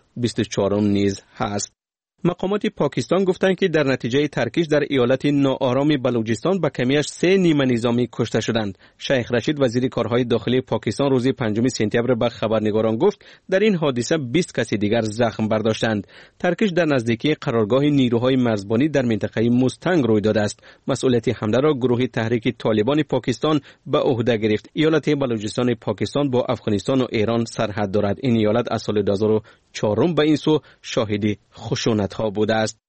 Speaker 3: 2024 نیز هست. مقامات پاکستان گفتند که در نتیجه ترکش در ایالت ناآرام بلوچستان به کمیش 3 نیمه نظامی کشته شدند. شیخ رشید وزیر کارهای داخلی پاکستان روز 5 سپتامبر به خبرنگاران گفت در این حادثه 20 کس دیگر زخم برداشتند. ترکش در نزدیکی قرارگاه نیروهای مرزبانی در منطقه مستنگ روی داده است. مسئولیت حمله را گروه تحریک طالبان پاکستان به عهده گرفت. ایالت بلوچستان پاکستان با افغانستان و ایران سرحد دارد. این ایالت از سال 2004 به این سو شاهد خشونت ها بوده است.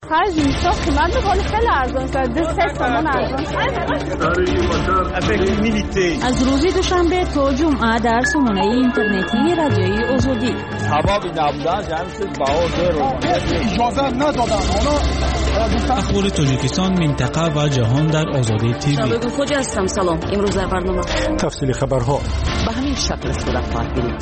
Speaker 1: از روز دوشنبه تا جمعه در سامانه اینترنتی رادیوی آزادی.
Speaker 7: اخبار تاجیکستان، منطقه و جهان در آزادی تیوی.
Speaker 1: شبکه خوج هستم. سلام. امروز در برنامه
Speaker 7: تفصیل خبرها
Speaker 1: به همین شکل صورت خواهد گرفت.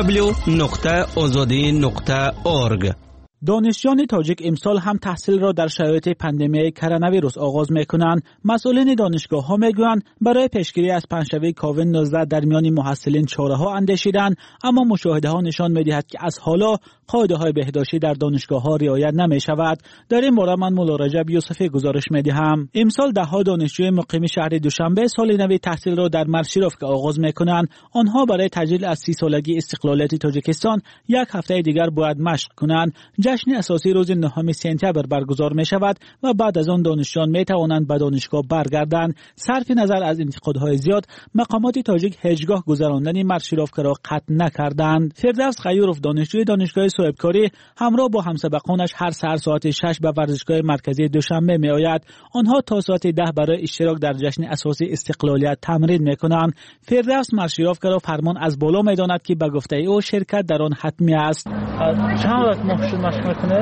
Speaker 22: www.azadi.org.
Speaker 7: دانشجویان تاجیک امسال هم تحصیل را در شرایط پاندمی کرونا ویروس آغاز می‌کنند. مسئولین دانشگاه‌ها می‌گویند برای پیشگیری از پنجشنبه کووید 19 در میان محصلین چاره‌ها اندیشیدند، اما مشاهده‌ها نشان می‌دهد که از حالا قاعده‌های بهداشتی در دانشگاه‌ها رعایت نمی‌شود. در این باره من مولا رجب یوسفی گزارش می‌دهم. امسال ده‌ها دانشجوی مقیم شهر دوشنبه سال نو تحصیل را در مرشیروف که آغاز می‌کنند. آنها برای تجلیل از 30 سالگی استقلالیت تاجیکستان یک هفته دیگر باید مشق کنند. جشن اساسی روز 9 سپتامبر برگزار می شود و بعد از آن دانشجویان می توانند به دانشگاه برگردند. صرف نظر از انتقادهای زیاد، مقامات تاجیک هیچگاه گذراندن مرشیروف را قطع نکردند. فردوس غیورف دانشجوی دانشگاه صاحبکاری همراه با همسبقانش هر ساعت 6 به ورزشگاه مرکزی دوشنبه می آید. آنها تا ساعت 10 برای اشتراک در جشن اساسی استقلالیت تمرین می کنند. فردوس مرشیروف را فرمان از بالا می داند که به گفته او شرکت در آن حتمی است.
Speaker 9: چند وقت مشق میکنه؟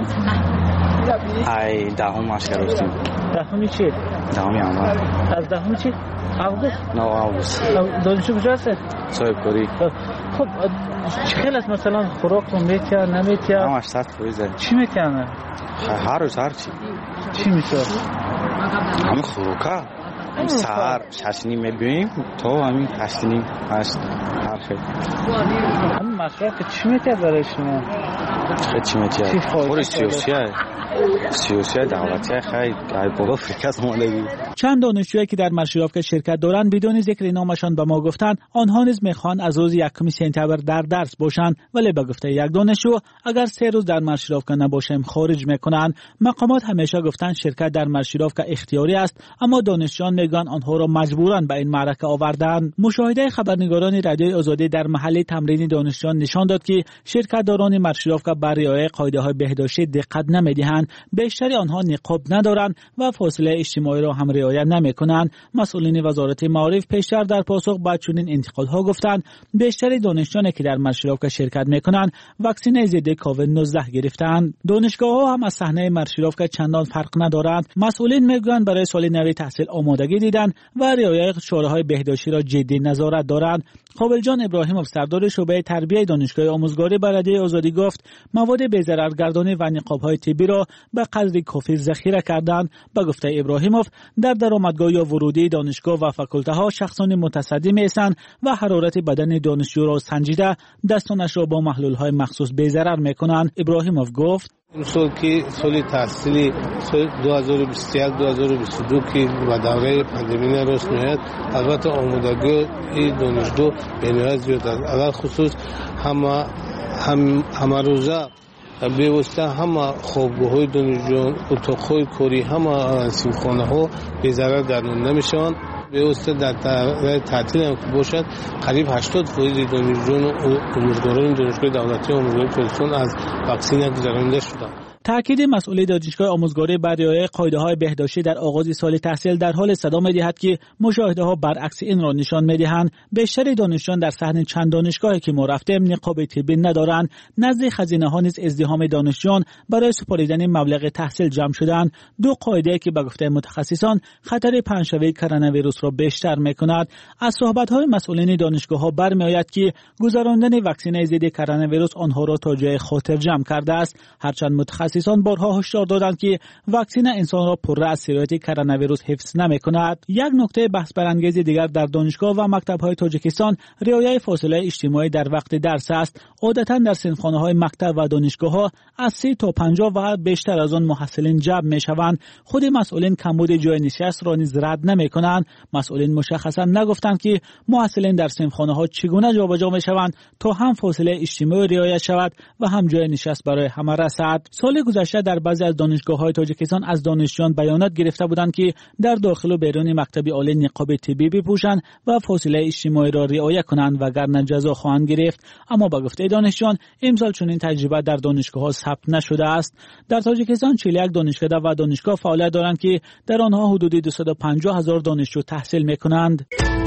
Speaker 10: ای دهم مشق رفتیم.
Speaker 9: دهمی چی؟
Speaker 10: دهمی آمد.
Speaker 9: از دهم چی؟ آگوست؟
Speaker 10: نه آگوست.
Speaker 9: دانشجو کجا هستی؟
Speaker 10: صاحبکاری.
Speaker 9: خب خیلی است مثلا خوراک رو میتیا نمیتیا؟
Speaker 10: همش سخت فرویزه.
Speaker 9: چی میکنه؟
Speaker 10: هر روز هر چی.
Speaker 9: چی میشه؟
Speaker 10: همین خوراکا. سهر 6 میبینیم تو همین 8 هست هر خیلی.
Speaker 9: همین مصرف چی میتیا برای شما؟
Speaker 10: چی میتیا؟ خور سیاسی دولتی خیلی بالا فرکست مالگی.
Speaker 7: چند دانشجویی که در مرشیروف شرکت دارند بدون ذکر نامشان به ما گفتند آنها نیز میخوان از روز 1 سپتامبر در درس باشند، ولی به گفته یک دانشجو اگر 3 روز در مرشیروف نباشیم خارج میکنند. مقامات همیشه گفتند شرکت در مرشیروف اختیاری است، اما دانشجویان میگن آنها را مجبوراً به این معرکه آوردند. مشاهده خبرنگاران رادیوی آزادی در محل تمرین دانشجویان نشان داد که شرکتداران مرشیروف بر رعایت قاعده‌های بهداشتی دقت نمیدهند. میگویند بیشتر آنها نقاب ندارند و فاصله اجتماعی را هم رعایت نمیکنند. مسئولین وزارت معارف پیشتر در پاسخ به چنین انتقادها گفتند بیشتر دانشجویانی که در مارشیروفکا شرکت میکنند واکسن ضد کووید 19 گرفتند. دانشگاه‌ها هم از صحنه مارشیروفکا چندان فرق ندارند. مسئولین میگویند برای سال نو تحصیل آمادگی دیدند و رعایت شورای بهداشتی را جدی نظارت دارند. قابلجان ابراهیموف سردار شعبه تربیت دانشگاه آموزگاری بر رادیوی آزادی گفت مواد بی‌ضررگردانی و نقاب‌های طبی را به قدر کافی ذخیره کردند. به گفته ابراهیموف در درآمدگاه یا ورودی دانشگاه و فاکولته ساختمان متصدی می‌استند و حرارت بدن دانشجو را سنجیده دستانش را با محلول‌های مخصوص بی‌ضرر می‌کنند. ابراهیموف گفت
Speaker 12: این سال که سال تحصیلی سال 2021-2022 که با دوره پاندمی روز میاد البته آمادگی دانشجو به نسبت زیاد است. اول خصوص همه روزه بیوسته همه خوابگاه‌های دانشجو اتاق‌های کاری همه سیمخانه‌ها به ضرر گردانده میشوند. بیوسته در تعطیل هم باشد قریب 80% دانشجویان و آموزگاران دانشگاه دولتی آموزگاری پرستون از واکسن گذرانده شدند.
Speaker 7: تأکید مسئول دانشگاه آموزگاری بر رعایت قاعده‌های بهداشتی در آغاز سال تحصیل در حال صدا می‌دهد که مشاهده‌ها برعکس این را نشان می‌دهند. بیشتر دانشجویان در صحن چند دانشگاهی که ما رفتیم نقاب طبی ندارند. نزد خزینه‌ها نیز ازدحام دانشجویان برای سپردن مبلغ تحصیل جمع شدند. دو قاعده که به گفته متخصصان خطر پنجشنبه کرونا ویروس را بیشتر می‌کند. از صحبت‌های مسئولین دانشگاه‌ها برمی‌آید که گذراندن واکسن ضد کرونا ویروس آنها را تا جای خطر جمع کرده است. هرچند متخصصان بارها هشدار دادند که واکسن انسان را پر از شرایط کرونا ویروس حفظ نمی‌کند. یک نکته بحث برانگیز دیگر در دانشگاه و مکتب‌های تاجیکستان رعایت فاصله اجتماعی در وقت درس است. عادتاً در صنفخانه‌های مکتب و دانشگاه‌ها از 30 تا 50 و بیشتر از آن محصلین جمع می‌شوند. خود مسئولین کمبود جای نشست را نیز رد نمی‌کنند. مسئولین مشخصاً نگفتند که محصلین در صنفخانه‌ها چگونه جابجا می‌شوند تا هم فاصله اجتماعی رعایت شود و هم جای نشست برای همه رسد. سال گذشته در بعضی از دانشگاه‌های تاجیکستان از دانشجویان بیانات گرفته بودند که در داخل و بیرون مکتب عالی نقاب طبی بپوشند و فاصله اجتماعی را رعایت کنند وگرنه جزا خواهند گرفت. اما با گفته دانشجویان امسال چنین تجربه در دانشگاه‌ها ثبت نشده است. در تاجیکستان 41 دانشکده و دانشگاه فعالیت دارند که در آنها حدود 250,000 دانشجو تحصیل می‌کنند.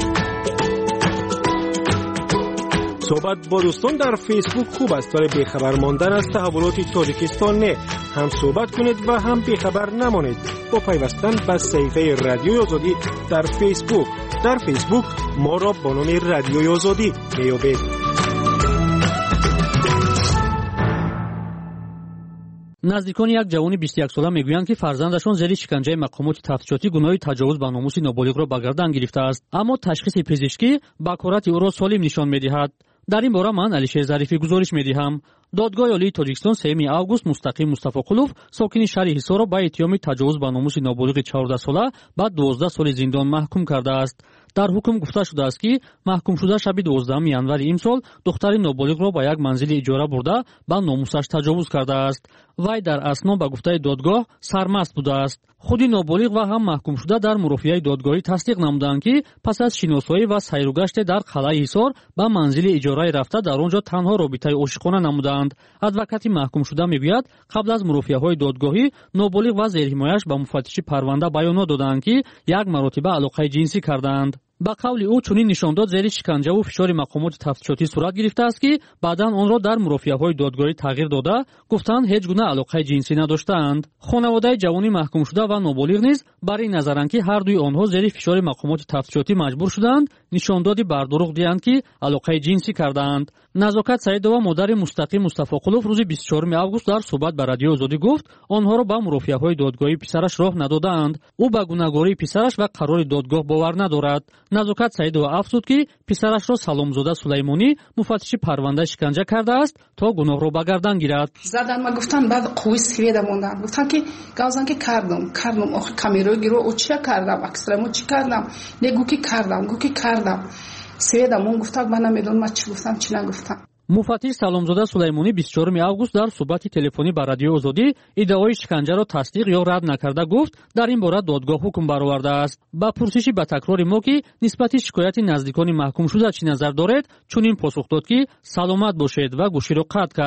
Speaker 14: صحبت با دوستان در فیسبوک خوب است ولی بیخبر ماندن از تحولات تاجیکستان نه. هم صحبت کنید و هم بیخبر نمانید با پیوستن به صفحه رادیوی آزادی در فیسبوک. در فیسبوک ما را با نام رادیوی آزادی میابید.
Speaker 16: نزدیکان یک جوان 21 ساله میگویند که فرزندشان زیر شکنجه مقامات تفتیشاتی گناه تجاوز به ناموس نابالغ را به گردن گرفته است، اما تشخیص پزشکی بکارت او را سالم نشان میدهد. در این باره من علیشیر ظریفی گزارش میدهم. دادگاه عالی تاجیکستان 3 آگوست مستقیم مصطفی قلوف ساکن شهر حصار را به اتهام تجاوز به ناموس نابالغ 14 ساله بعد 12 سال زندان محکوم کرده است. در حکم گفته شده است که محکوم شده شب 12 январ امسال دختر نابالغ را به یک منزل اجاره برده به ناموسش تجاوز کرده است. وی در اسنا به گفته دادگاه سرمست بوده است. خود نابالغ و هم محکوم شده در مرافعه دادگاهی تصدیق نمودند که پس از شناسایی و سیر و گشت در قلعه حصار به منزل اجاره رفته در آنجا تنها رابطه عاشقانه نمودند. ادوکات محکوم شده میگوید قبل از مرافعه‌های دادگاهی نابالغ و زیرحمایه‌اش به مفتش پرونده بیانات دادند که یک مرتبه علاقه جنسی کردند. با قول او چنین نشان داد زیر شکنجه و فشار مقامات تفتیشاتی صورت گرفته است که بعداً آن را در مرافعه‌های دادگاهی تغییر داده گفتند هیچ گونه علاقه جنسی نداشتند. خانواده جوانی محکوم شده و نابالغ نیز بر این نظرند که هر دوی آنها زیر فشار مقامات تفتیشاتی مجبور شدند نشان دادی بر دروغ دهند که علاقه جنسی کردند. نزاکت سعیدова مادر مستقیم مصطفی قلوف روز 24 آگوست در صحبت با رادیو آزادی گفت آنها را به مرافعه‌های دادگاهی پسرش راه ندادند. او به گونه‌گواری پسرش و قرار دادگاه باور ندارد. نزاکت سعیدова افزود که پسرش را سلامزاده سلیمانی مفتش پرونده شکنجه کرده است تا گناه را به گردن گیرد.
Speaker 24: زدن ما گفتن بعد قوی سویده موندن گفتن که گازن که کردم آخه کامیرا گیرو او چی کردم اکسترمو چی کردم نگو که کردم سویدمون گفتن من نمیدونم من چی گفتم چی نگفتم.
Speaker 16: مفتش سلامزاده سلیمانی 24 آگوست در صحبت تلفنی با رادیو آزادی ادعای شکنجه را تصدیق یا رد نکرده گفت در این باره دادگاه حکم برآورده است. با پرسشی به تکرار ما که نسبت شکایت نزدیکان محکوم شده چی نظر دارید چنین پاسخ داد که سلامت باشید و گوشی را قطع کرد.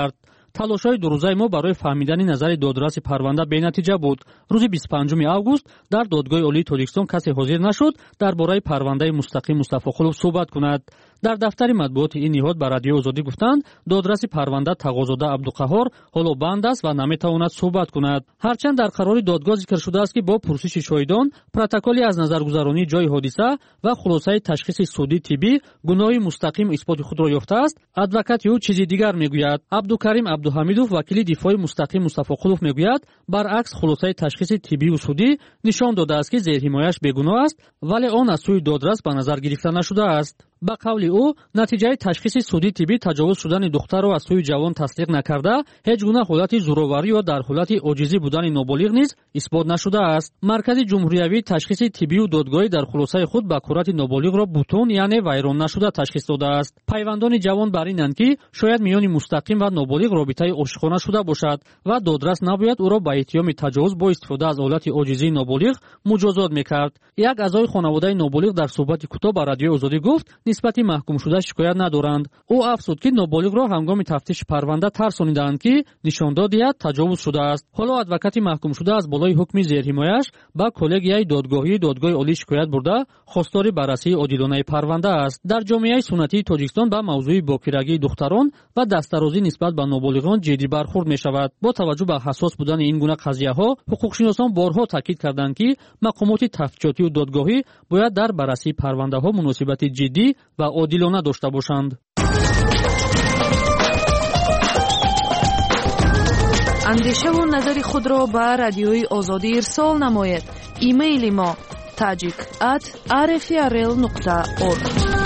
Speaker 16: талошҳои дурӯзаи мо барои фаҳмидани назари додраси парванда бенатиҷа буд. рӯзи 25 август дар додгоҳи олии Тоҷикистон касе ҳозир нашуд дар бораи парвандаи Мустақим Мустафоқулов суҳбат кунад. дар дафтари матбуоти ин ниҳод ба Радиои Озодӣ гуфтанд, додраси парванда Тағозода Абдуқаҳҳор ҳоло банд аст ва наметавонад суҳбат кунад. ҳарчанд дар қарори додгоҳ зикр шудааст, ки бо пурсиши шоҳидон, протоколи аз назаргузаронии ҷои ҳодиса ва хулосаи ташхиси судии тиббӣ гуноҳи Мустақим исботи худро ёфтааст, адвокати ӯ чизи дигар мегӯяд. Абдукарим Абдуҳамидов, вакили дифои Мустақим Мустафоқулов мегӯяд, баръакс хулосаи ташхиси тиббию судӣ нишон додааст, ки зерҳимояш бегуноҳ аст, вале он аз сӯи додрас ба назар гирифта нашудааст. ба қавли ӯ, натиҷаи ташхиси судии тиббӣ таҷовуз шудани духтарро аз сӯи ҷавон тасдиқ накарда, ҳеҷ гуна ҳолати зӯроварӣ ва дар ҳолати оҷизӣ будани ноболиғ низ исбот нашудааст. Маркази ҷумҳуриявии ташхиси тиббию додгоҳӣ дар хулосаи худ бакурати ноболиғро бутун, яъне вайроннашуда ташхис додааст. пайвандони ҷавон бар инанд, ки шояд миёни мустақим ва ноболиғ робитаи ошиқона шуда бошад ва додрас набояд ӯро ба иттиҳоми таҷовуз бо истифода аз ҳолати оҷизии ноболиғ муҷозот мекард. як аъзои хонаводаи ноболиғ дар суҳбати кӯтоҳ ба Радиои Озодӣ гуфт, нисбати маҳкумшуда шикоят надоранд. ӯ афзуд, ки ноболиғро ҳангоми тафтиши парванда тарсонидаанд, ки нишондодият таҷовуз шудааст. ҳоло адвокати маҳкумшуда аз болои ҳукми зерҳимояш ба коллегияи додгоҳии додгоҳи олӣ шикоят бурда, хостори баррасии одилонаи парванда аст. дар ҷомеаи суннатии Тоҷикистон ба мавзӯи бокирагии духтарон ва дастарозӣ нисбат ба ноболиғон ҷиддӣ бархурд мешавад. бо таваҷҷӯҳ ба ҳассос будани ин гуна қазияҳо, ҳуқуқшиносон борҳо таъкид карданд, ки мақомоти тафтишотию додгоҳӣ бояд дар баррасии парвандаҳо муносибати ҷиддӣ ва одилона дошта бошанд.
Speaker 11: андешаву назари худро ба Радиои Озодӣ ирсол намоед. имейли мо tajik@rfrl.org.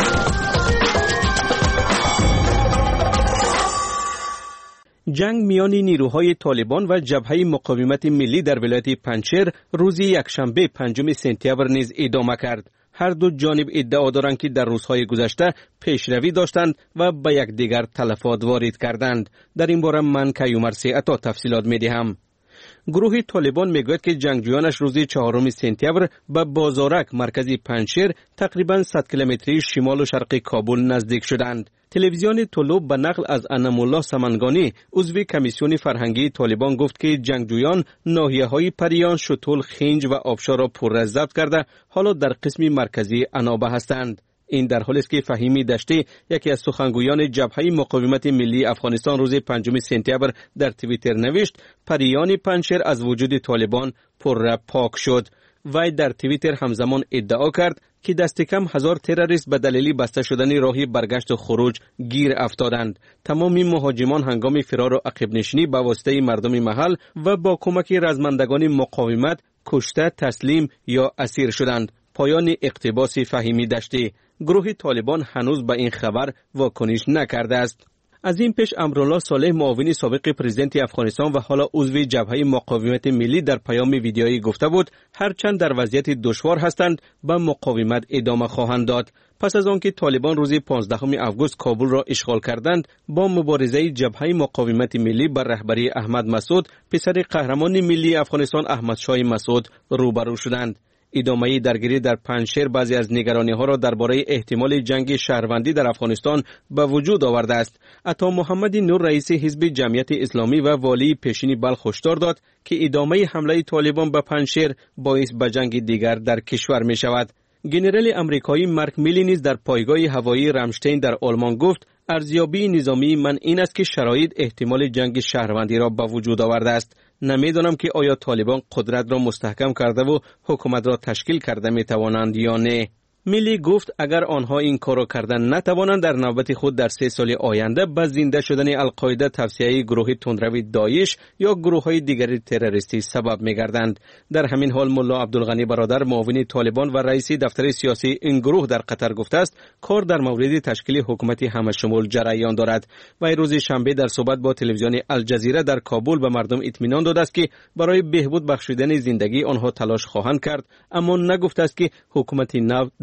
Speaker 3: جنگ میان نیروهای طالبان و جبهه مقاومت ملی در ولایت پنجشیر روز یکشنبه 5 سپتامبر نیز ادامه کرد. هر دو جانب ادعا دارند که در روزهای گذشته پیشروی داشتند و به یکدیگر تلفات وارد کردند. در این باره من کیومر سیعتا تفصیلات میدهم. گروه طالبان میگوید که جنگجویانش روز 4 سپتامبر به بازارک مرکزی پنجشیر تقریبا 100 کیلومتری شمال و شرق کابل نزدیک شدند. تلویزیون طلوع به نقل از انم‌الله سمنگانی عضو کمیسیون فرهنگی طالبان گفت که جنگجویان ناحیه‌های پریان، شتول، خنج و آبشار را پر ضبط کرده حالا در قسم مرکزی انابه هستند. این در حالی است که فهیمی دشتی یکی از سخنگویان جبهه مقاومت ملی افغانستان روز 5 سپتامبر در توییتر نوشت پریان پنجشیر از وجود طالبان پر پاک شد. وی در توییتر همزمان ادعا کرد که دست کم 1000 تروریست به دلیل بسته شدن راهی برگشت و خروج گیر افتادند. تمامی مهاجمان هنگام فرار و عقب نشینی به واسطه مردم محل و با کمک رزمندگان مقاومت کشته، تسلیم یا اسیر شدند. پایان اقتباس فهیمی دشتی. گروه طالبان هنوز به این خبر واکنش نکرده است. از این پیش امرالله صالح معاون سابق پرزیدنت افغانستان و حالا عضو جبهه مقاومت ملی در پیام ویدیویی گفته بود هرچند در وضعیت دشوار هستند به مقاومت ادامه خواهند داد. پس از آنکه طالبان روز 15 آگوست کابل را اشغال کردند با مبارزه جبهه مقاومت ملی بر رهبری احمد مسعود پسر قهرمان ملی افغانستان احمد شاه مسعود روبرو شدند. ادامه درگیری در پنجشیر بعضی از نگرانی‌ها را درباره احتمال جنگ شهروندی در افغانستان به وجود آورده است. عطا محمد نور رئیس حزب جمعیت اسلامی و والی پیشین بلخ هشدار داد که ادامه حمله طالبان به پنجشیر باعث به جنگ دیگر در کشور می شود. گنرال امریکایی مارک میلی نیز در پایگاه هوایی رامشتین در آلمان گفت ارزیابی نظامی من این است که شرایط احتمال جنگ شهروندی را به وجود آورده است. نمیدانم که آیا طالبان قدرت را مستحکم کرده و حکومت را تشکیل کرده می توانند یا نه. میلی گفت اگر آنها این کار را کردن نتوانند در نوبت خود در 3 سال آینده به زنده شدن القاعده، توسعه گروه تندروی داعش یا گروه‌های دیگر تروریستی سبب می‌گردند. در همین حال ملا عبدالغنی برادر معاون طالبان و رئیس دفتر سیاسی این گروه در قطر گفته است کار در مورد تشکیل حکومت همه‌شمول جریان دارد. و روز شنبه در صحبت با تلویزیون الجزیره در کابل به مردم اطمینان داده است که برای بهبود بخشیدن زندگی آنها تلاش خواهند کرد، اما نگفته است که حکومت نو در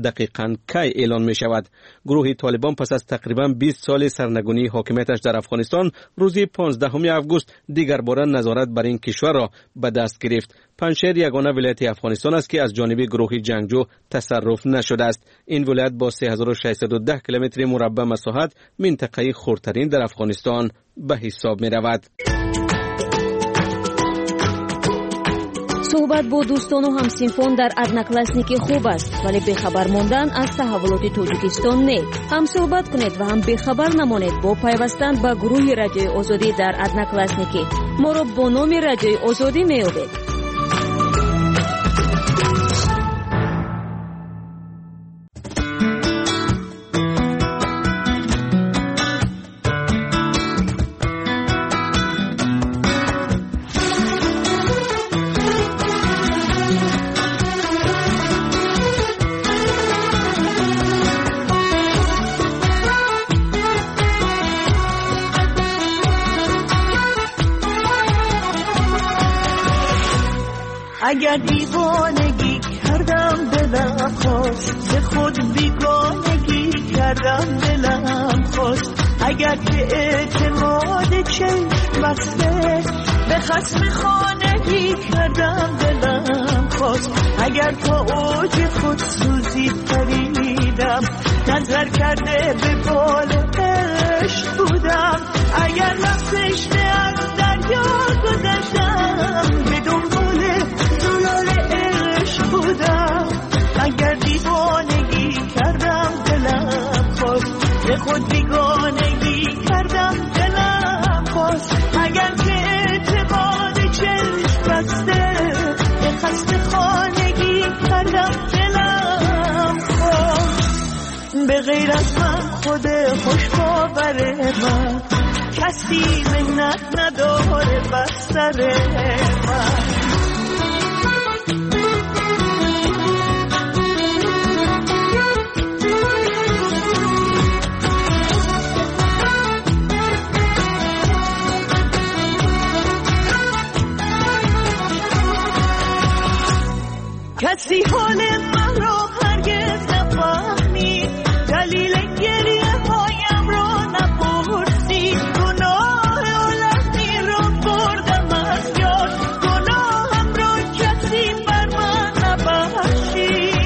Speaker 3: دقیقاً کی اعلان می شود. گروه طالبان پس از تقریباً 20 سال سرنگونی حاکمیتش در افغانستان روز 15 آگوست دیگر بار نظارت بر این کشور را به دست گرفت. پنجشیر یگانه ولایت افغانستان است که از جانب گروه جنگجو تصرف نشده است. این ولایت با 3610 کیلومتر مربع مساحت منطقه خردترین در افغانستان به حساب می رود.
Speaker 1: صحبت با دوستان و همسنفان در ادناکلاسنیکی خوب است، ولی بخبر ماندن از تحولات تاجیکستان نه. هم صحبت کنید و هم بخبر نمانید با پیوستن به گروه رادیوی آزادی در ادناکلاسنیکی. ما را با نام رادیوی آزادی می‌یابید.
Speaker 21: اگر دیوانگی کردم دلم خواست، به خود بیگانگی کردم دلم خواست. اگر که اعتماد چشم بسته به خصم خانگی کردم دلم خواست. اگر تا اوج خود سوزی پریدم، نظر کرده به بالش بودم. اگر لفتش از دریا گذشتم، به دنبال بودم. اگر دیوانگی کردم دلم خواست، به خود بیگانگی کردم دلم خواست. اگر که اعتماد چشم بسته به خسته خانگی کردم دلم خواست. به غیر از من خود خوش باور من، کسی منت نداره بستر من. کسی حال من را هرگز نفهمید، دلیل گریه هایم را نپرسید. گناه عالمی را بردم از یاد، گناهم را کسی بر من نبخشید.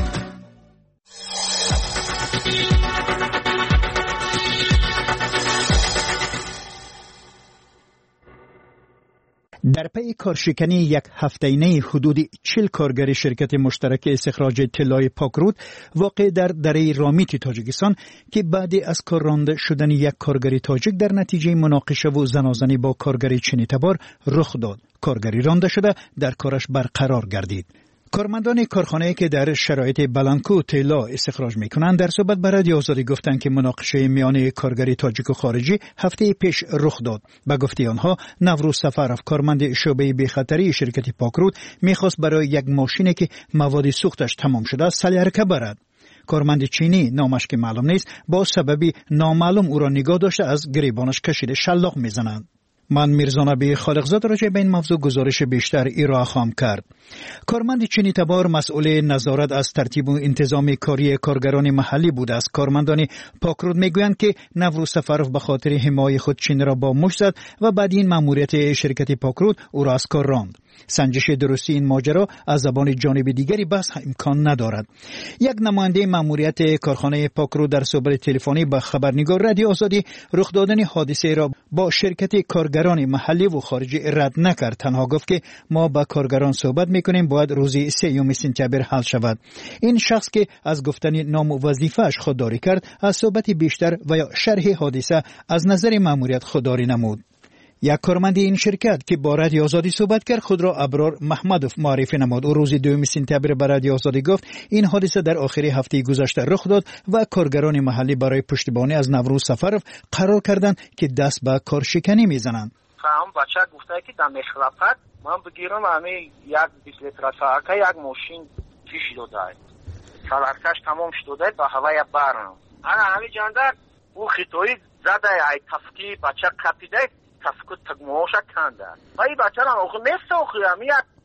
Speaker 13: در پی کارشکنی یک هفته‌ای حدود 40 کارگر شرکت مشترک استخراج طلای پاکرود واقع در دره رامیتی تاجیکستان که بعد از کار رانده شدن یک کارگر تاجیک در نتیجه مناقشه و زنازنی با کارگر چینی تبار رخ داد. کارگری رانده شده در کارش برقرار گردید. کارمندان کارخانه‌ای که در شرایط بلانکو طلا استخراج می‌کنند در صحبت با رادیو آزادی گفتند که مناقشه میان کارگری تاجیک و خارجی هفته پیش رخ داد. به گفته آنها نوروز سفرف کارمند شعبه بی‌خطری شرکت پاکرود می‌خواست برای یک ماشینی که مواد سوختش تمام شده است سلیقه برد. کارمند چینی نامش که معلوم نیست با سببی نامعلوم او را نگاه داشته از گریبانش کشیده شلاق می‌زنند. من میرزا نبی خالقزاد راجع به این موضوع گزارش بیشتر ارائه خواهم کرد. کارمند چینی تبار مسئول نظارت از ترتیب و انتظام کاری کارگران محلی بوده است. کارمندان پاکرود میگویند که نوروز سفرف به خاطر حمایت خود چین را با مشت زد و بعد این ماموریت شرکت پاکرود او را از کار راند. سنجش درستی این ماجرا از زبان جانب دیگری بس امکان ندارد. یک نماینده ماموریت کارخانه پاکرود در صحبت تلفنی با خبرنگار رادیو آزادی رخ دادن حادثه را با شرکت کارگران محلی و خارجی رد نکرد. تنها گفت که ما با کارگران صحبت میکنیم، باید روز 3 سپتامبر حل شود. این شخص که از گفتن نام و وظیفه‌اش خودداری کرد از صحبت بیشتر و یا شرح حادثه از نظر ماموریت خودداری نمود. یک کارمند این شرکت که با رادیو آزادی صحبت کرد خود را ابرار محمدوف معرفی نمود. او روز 2 سپتامبر به رادیو آزادی گفت این حادثه در آخر هفته گذشته رخ داد و کارگران محلی برای پشتیبانی از نوروز سفر قرار کردند که دست به کارشکنی میزنند.
Speaker 2: فهم بچه گفته که در مخلفت من بگیرم همه یک 20 لیتر ساعته یک ماشین پیش داده سالارکش تمام شده به هوای برم. انا همه جاندر او خطایی زده ای تفکی بچه کپیده تفکت تگموشا کنده و این بچه هم اوخی نیست اوخی هم یک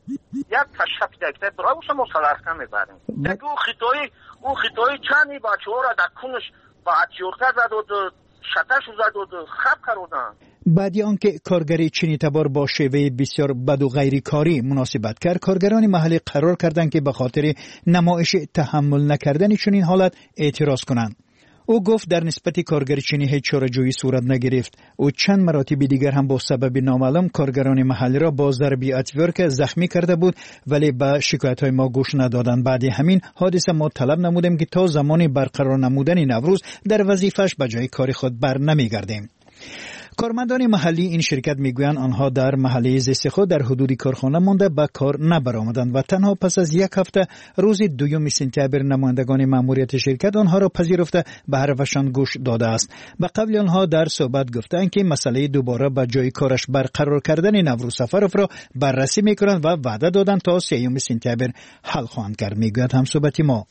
Speaker 2: یک کشف دکتر برای ما سلارکا میبریم یک او خطایی چندی بچه ها را در کنش با اتیورکا زد و شتش زد و خب کردن.
Speaker 13: بعد آنکه کارگری چینی تبار با شیوه بسیار بد و غیر کاری مناسبت کرد، کارگران محلی قرار کردند که به خاطر نمایش تحمل نکردن چنین حالت اعتراض کنند. او گفت در نسبت کارگر چینی هیچ چاره‌جویی صورت نگرفت. او چند مراتب دیگر هم با سبب نامعلوم کارگران محلی را با ضربی اتیورک زخمی کرده بود، ولی به شکایت‌های ما گوش ندادند. بعد همین حادثه ما طلب نمودیم که تا زمان برقرار نمودن نوروز در وظیفش به جای کار خود بر نمیگردیم. کارمندان محلی این شرکت میگویند آنها در محله زیست خود در حدود کارخانه مانده به کار نبرآمدند و تنها پس از یک هفته روز 2 سپتامبر نمایندگان ماموریت شرکت آنها را پذیرفته به حرفشان گوش داده است. به قبل آنها در صحبت گفتند که مسئله دوباره به جای کارش برقرار کردن نوروز سفرов را بررسی میکنند و وعده دادند تا 3 سپتامبر حل خواهند کرد. میگوید همصحبت ما.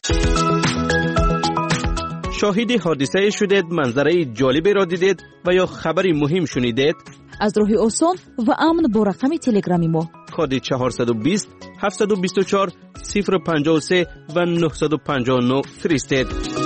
Speaker 3: شاهد حادثه شدید، منظره جالبی را دیدید و یا خبری مهم شنیدید؟
Speaker 1: از راه آسان و امن با رقم تلگرامی ما
Speaker 3: کد 420 724 053 و 959 فرستید.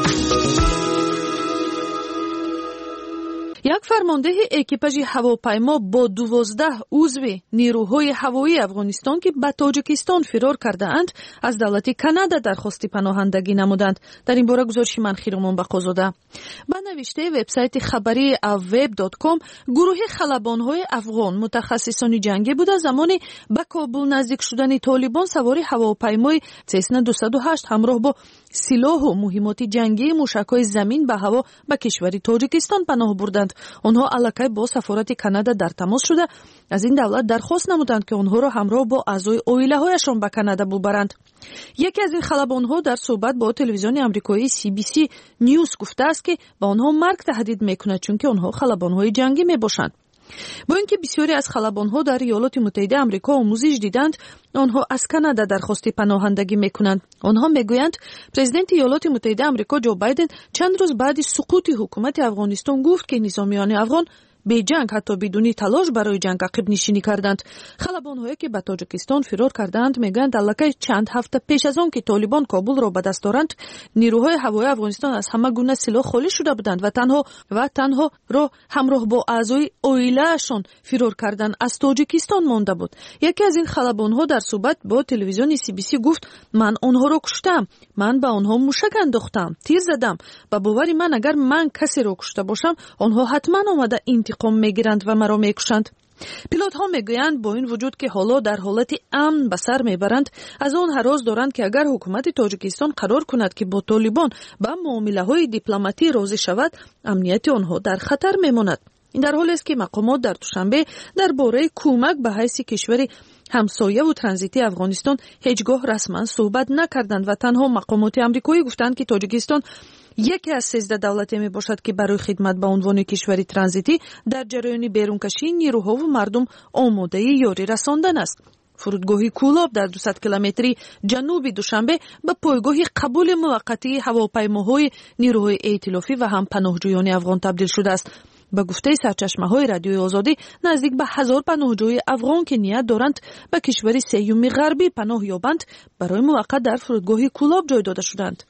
Speaker 11: یک فرمانده اکیپاژ هواپیما با 12 عضو نیروهای هوایی افغانستان که به تاجیکستان فرار کرده اند از دولت کانادا درخواست پناهندگی نمودند. در این باره گزارش منخیرمان بقازاده. به نوشته وبسایت خبری avweb.com گروه خلبانهای افغان متخصصان جنگی بوده زمانی به کابل نزدیک شدن طالبان سوار هواپیمای سسنا 208 همراه با سلاح و مهمات جنگی موشک‌های زمین به هوا به کشور تاجیکستان پناه بردند. آنها الکی با سفارت کانادا در تماس شده از این دولت درخواست نمودند که آنها را همراه با اعضای عائله‌هایشان به کانادا ببرند. یکی از این خلبان‌ها در صحبت با تلویزیون آمریکایی CBC نیوز گفته است که به آنها مرگ تهدید می‌کند چون که آنها خلبان‌های جنگی میباشند. با اینکه بسیاری از خلبان‌ها در ایالات متحده آمریکا آموزش دیدند، آنها از کانادا درخواست پناهندگی میکنند. آنها میگویند پرزیدنت ایالات متحده آمریکا جو بایدن چند روز بعد سقوط حکومت افغانستان گفت که نظامیان افغان به جنگ حتی بدون تلاش برای جنگ عقب نشینی کردند. خلبان‌هایی که به تاجیکستان فرار کردند میگویند الکی چند هفته پیش از آن که طالبان کابل را به دست دارند، نیروهای هوایی افغانستان از همه گونه سلاح خالی شده بودند و تنها را همراه با اعضای عائله‌شان فرار کردن از تاجیکستان مانده بود. یکی از این خلبان‌ها در صحبت با تلویزیون CBC گفت من آنها را کشتم، من به آنها موشک انداختم، تیر زدم. به باور من اگر من کسی را کشته باشم آنها حتما آمده انتقام میگیرند و مرا میکشند. پیلوت ها میگویند با این وجود که حالا در حالت امن به سر میبرند، از آن هراس دارند که اگر حکومت تاجیکستان قرار کند که با طالبان به معامله های دیپلماتی راضی شود، امنیت آنها در خطر میماند. این در حالی است که مقامات در دوشنبه درباره کمک به حیث کشور همسایه و ترانزیتی افغانستان هیچگاه رسما صحبت نکردند و تنها مقامات آمریکایی گفتند که تاجیکستان یکی از 13 دولتی می باشد که برای خدمت به عنوان کشوری ترانزیتی در جریان بیرونکشی نیروها و مردم آماده یاری رساندن است. فرودگاه کولاب در 200 کیلومتری جنوب دوشنبه به پایگاه قبول موقتی هواپیماهای نیروهای ائتلافی و هم پناهجویان افغان تبدیل شده است. به گفته سرچشمه‌های رادیوی آزادی نزدیک به 1000 پناهجوی افغان که نیت دارند به کشور سیوم غربی پناه یابند برای موقت در فرودگاه کولاب جای داده شدند.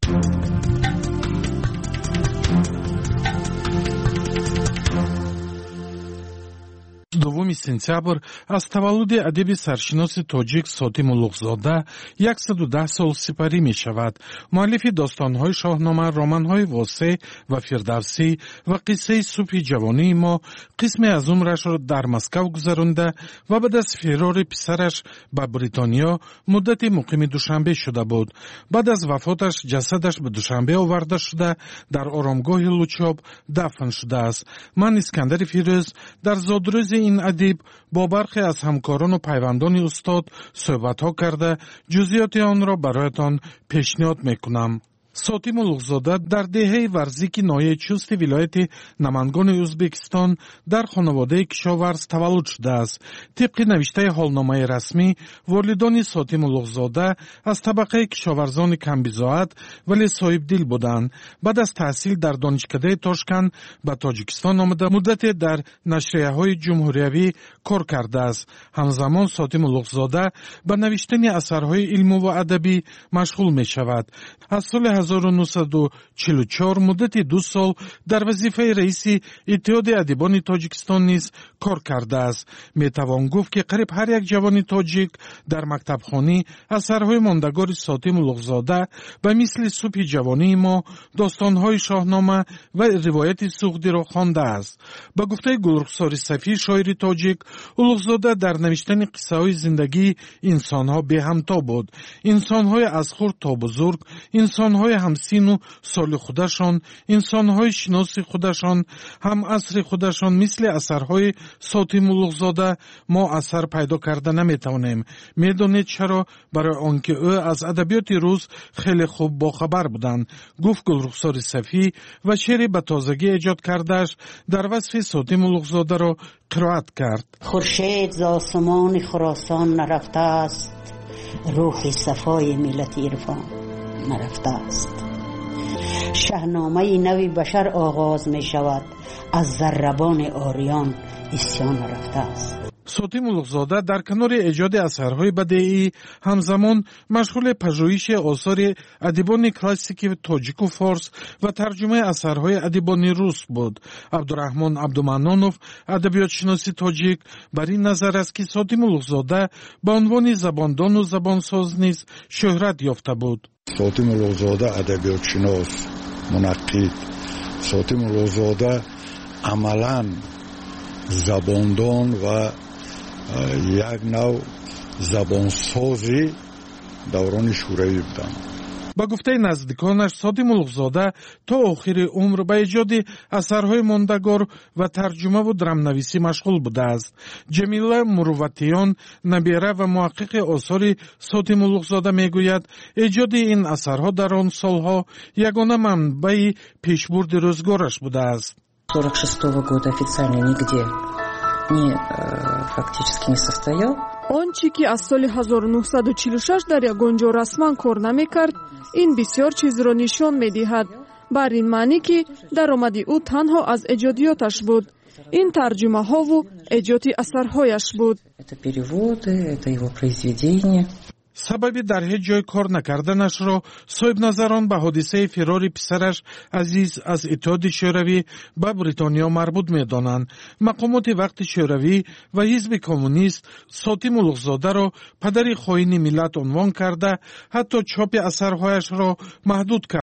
Speaker 15: 2 сентябр аз таваллуди адиби саршиноси тоҷик Сотим Улуғзода 110 сол сипарӣ мешавад. муаллифи достонҳои шоҳнома, романҳои восеъ ва фирдавсӣ ва қиссаи субҳи ҷавонии мо қисме аз умрашро дар Москав гузаронда ва баъд аз фирори писараш ба Бритониё муддати муқими Душанбе шуда буд. баъд аз вафоташ ҷасадаш ба Душанбе оварда шуда дар оромгоҳи Лучоб дафн шудааст. ман Искандари Фирӯз дар зодрӯзи این ادیب با برخی از همکاران و پیوندان استاد صحبت‌ها کرده جزئیات آن را برایتان پیشنهاد میکنم. ساتیم اولوغزاده در دهه ورزیک ناحیه چوست ولایت نمنگان ازبکستان در خانواده کشاورز تولد شده است. طبق نوشته حالنامه رسمی، والدان ساتیم اولوغزاده از طبقه کشاورزان کمبزاعت ولی صاحب دل بودند. بعد از تحصیل در دانشکده تاشکند به تاجیکستان آمده، مدت در نشریه‌های جمهوریوی کار کرده است. همزمان ساتیم اولوغزاده به نوشتن اثرهای علمی و ادبی مشغول می شود. از سال 1944 مدت 2 سال در وظیفه رئیس اتحاد ادیبان تاجیکستان نیز کار کرده است. می توان گفت که قریب هر یک جوان تاجیک در مکتبخانه اثرهای ماندگار ساتیم اولوغزاده به مثل صبح جوانی ما، داستانهای شاهنامه و روایت سوخدی را خوانده است. به گفته گلرخسار صفی شاعر تاجیک، اولوغزاده در نوشتن قصه های زندگی انسانها به همتا بود. انسانهای از خرد تا بزرگ، انسانهای همسین و سال خودشان، انسانهای شناس خودشان، هم عصر خودشان. مثل اثرهای ساتیم اولوغزاده ما اثر پیدا کرده نمیتوانیم. میدونید چرا؟ برای آنکه او از ادبیات روز خیلی خوب باخبر بودند، گفت گلرخسار صفی و شعری به تازگی ایجاد کردهش در وصف ساتیم اولوغزاده را قرائت کرد.
Speaker 6: خورشید ز آسمان خراسان نرفته است، روح صفای ملت عرفان نرفته است. شاهنامه نوی بشر آغاز می شود، از ضربان آریان اسیان رفته است.
Speaker 15: ساتیم اولوغزاده در کنار ایجاد اثرهای بدیعی همزمان مشغول پژوهش آثار ادیبان کلاسیک تاجیک و فارس و ترجمه اثرهای ادیبان روس بود. عبدالرحمن عبدالمنانوف، ادبیات شناسی تاجیک، بر این نظر است که ساتیم اولوغزاده به عنوان زباندان و زبانساز نیز شهرت یافته بود.
Speaker 17: ساتیم اولوغزاده ادبیات شناس، منقد، ساتیم اولوغزاده عملاً زباندان و یک نوع زبانسازی دوران شوروی بودند.
Speaker 15: با گفته نزدیکانش، ساتیم اولوغزاده تا آخر عمر به ایجاد اثرهای ماندگار و ترجمه و درامنویسی مشغول بوده است. جمیله مروتیان، نبیره و محقق آثار ساتیم اولوغزاده میگوید ایجاد این اثرها در آن سالها یگانه منبع پیشبرد روزگارش بوده است.
Speaker 6: 46 года официально нигде фактически не состоял.
Speaker 11: آنچه که از سال 1946 در یگانجا رسما کار نمیکرد، این بسیار چیز را نشان میدهد. بر این معنی که درآمد او تنها از ایجادیاتش بود. این ترجمه ها و ایجاد اثرهایش بود.
Speaker 15: سبب در هیچ جای کار نکردنش را صاحب نظران به حادثه فرار پسرش عزیز از اتحاد شوروی به بریتانیا مربوط می‌دانند. مقامات وقت شوروی و حزب کمونیست ساتیم اولوغزاده را پدر خائن ملت عنوان کرده، حتی چاپ اثرهایش را محدود کرد.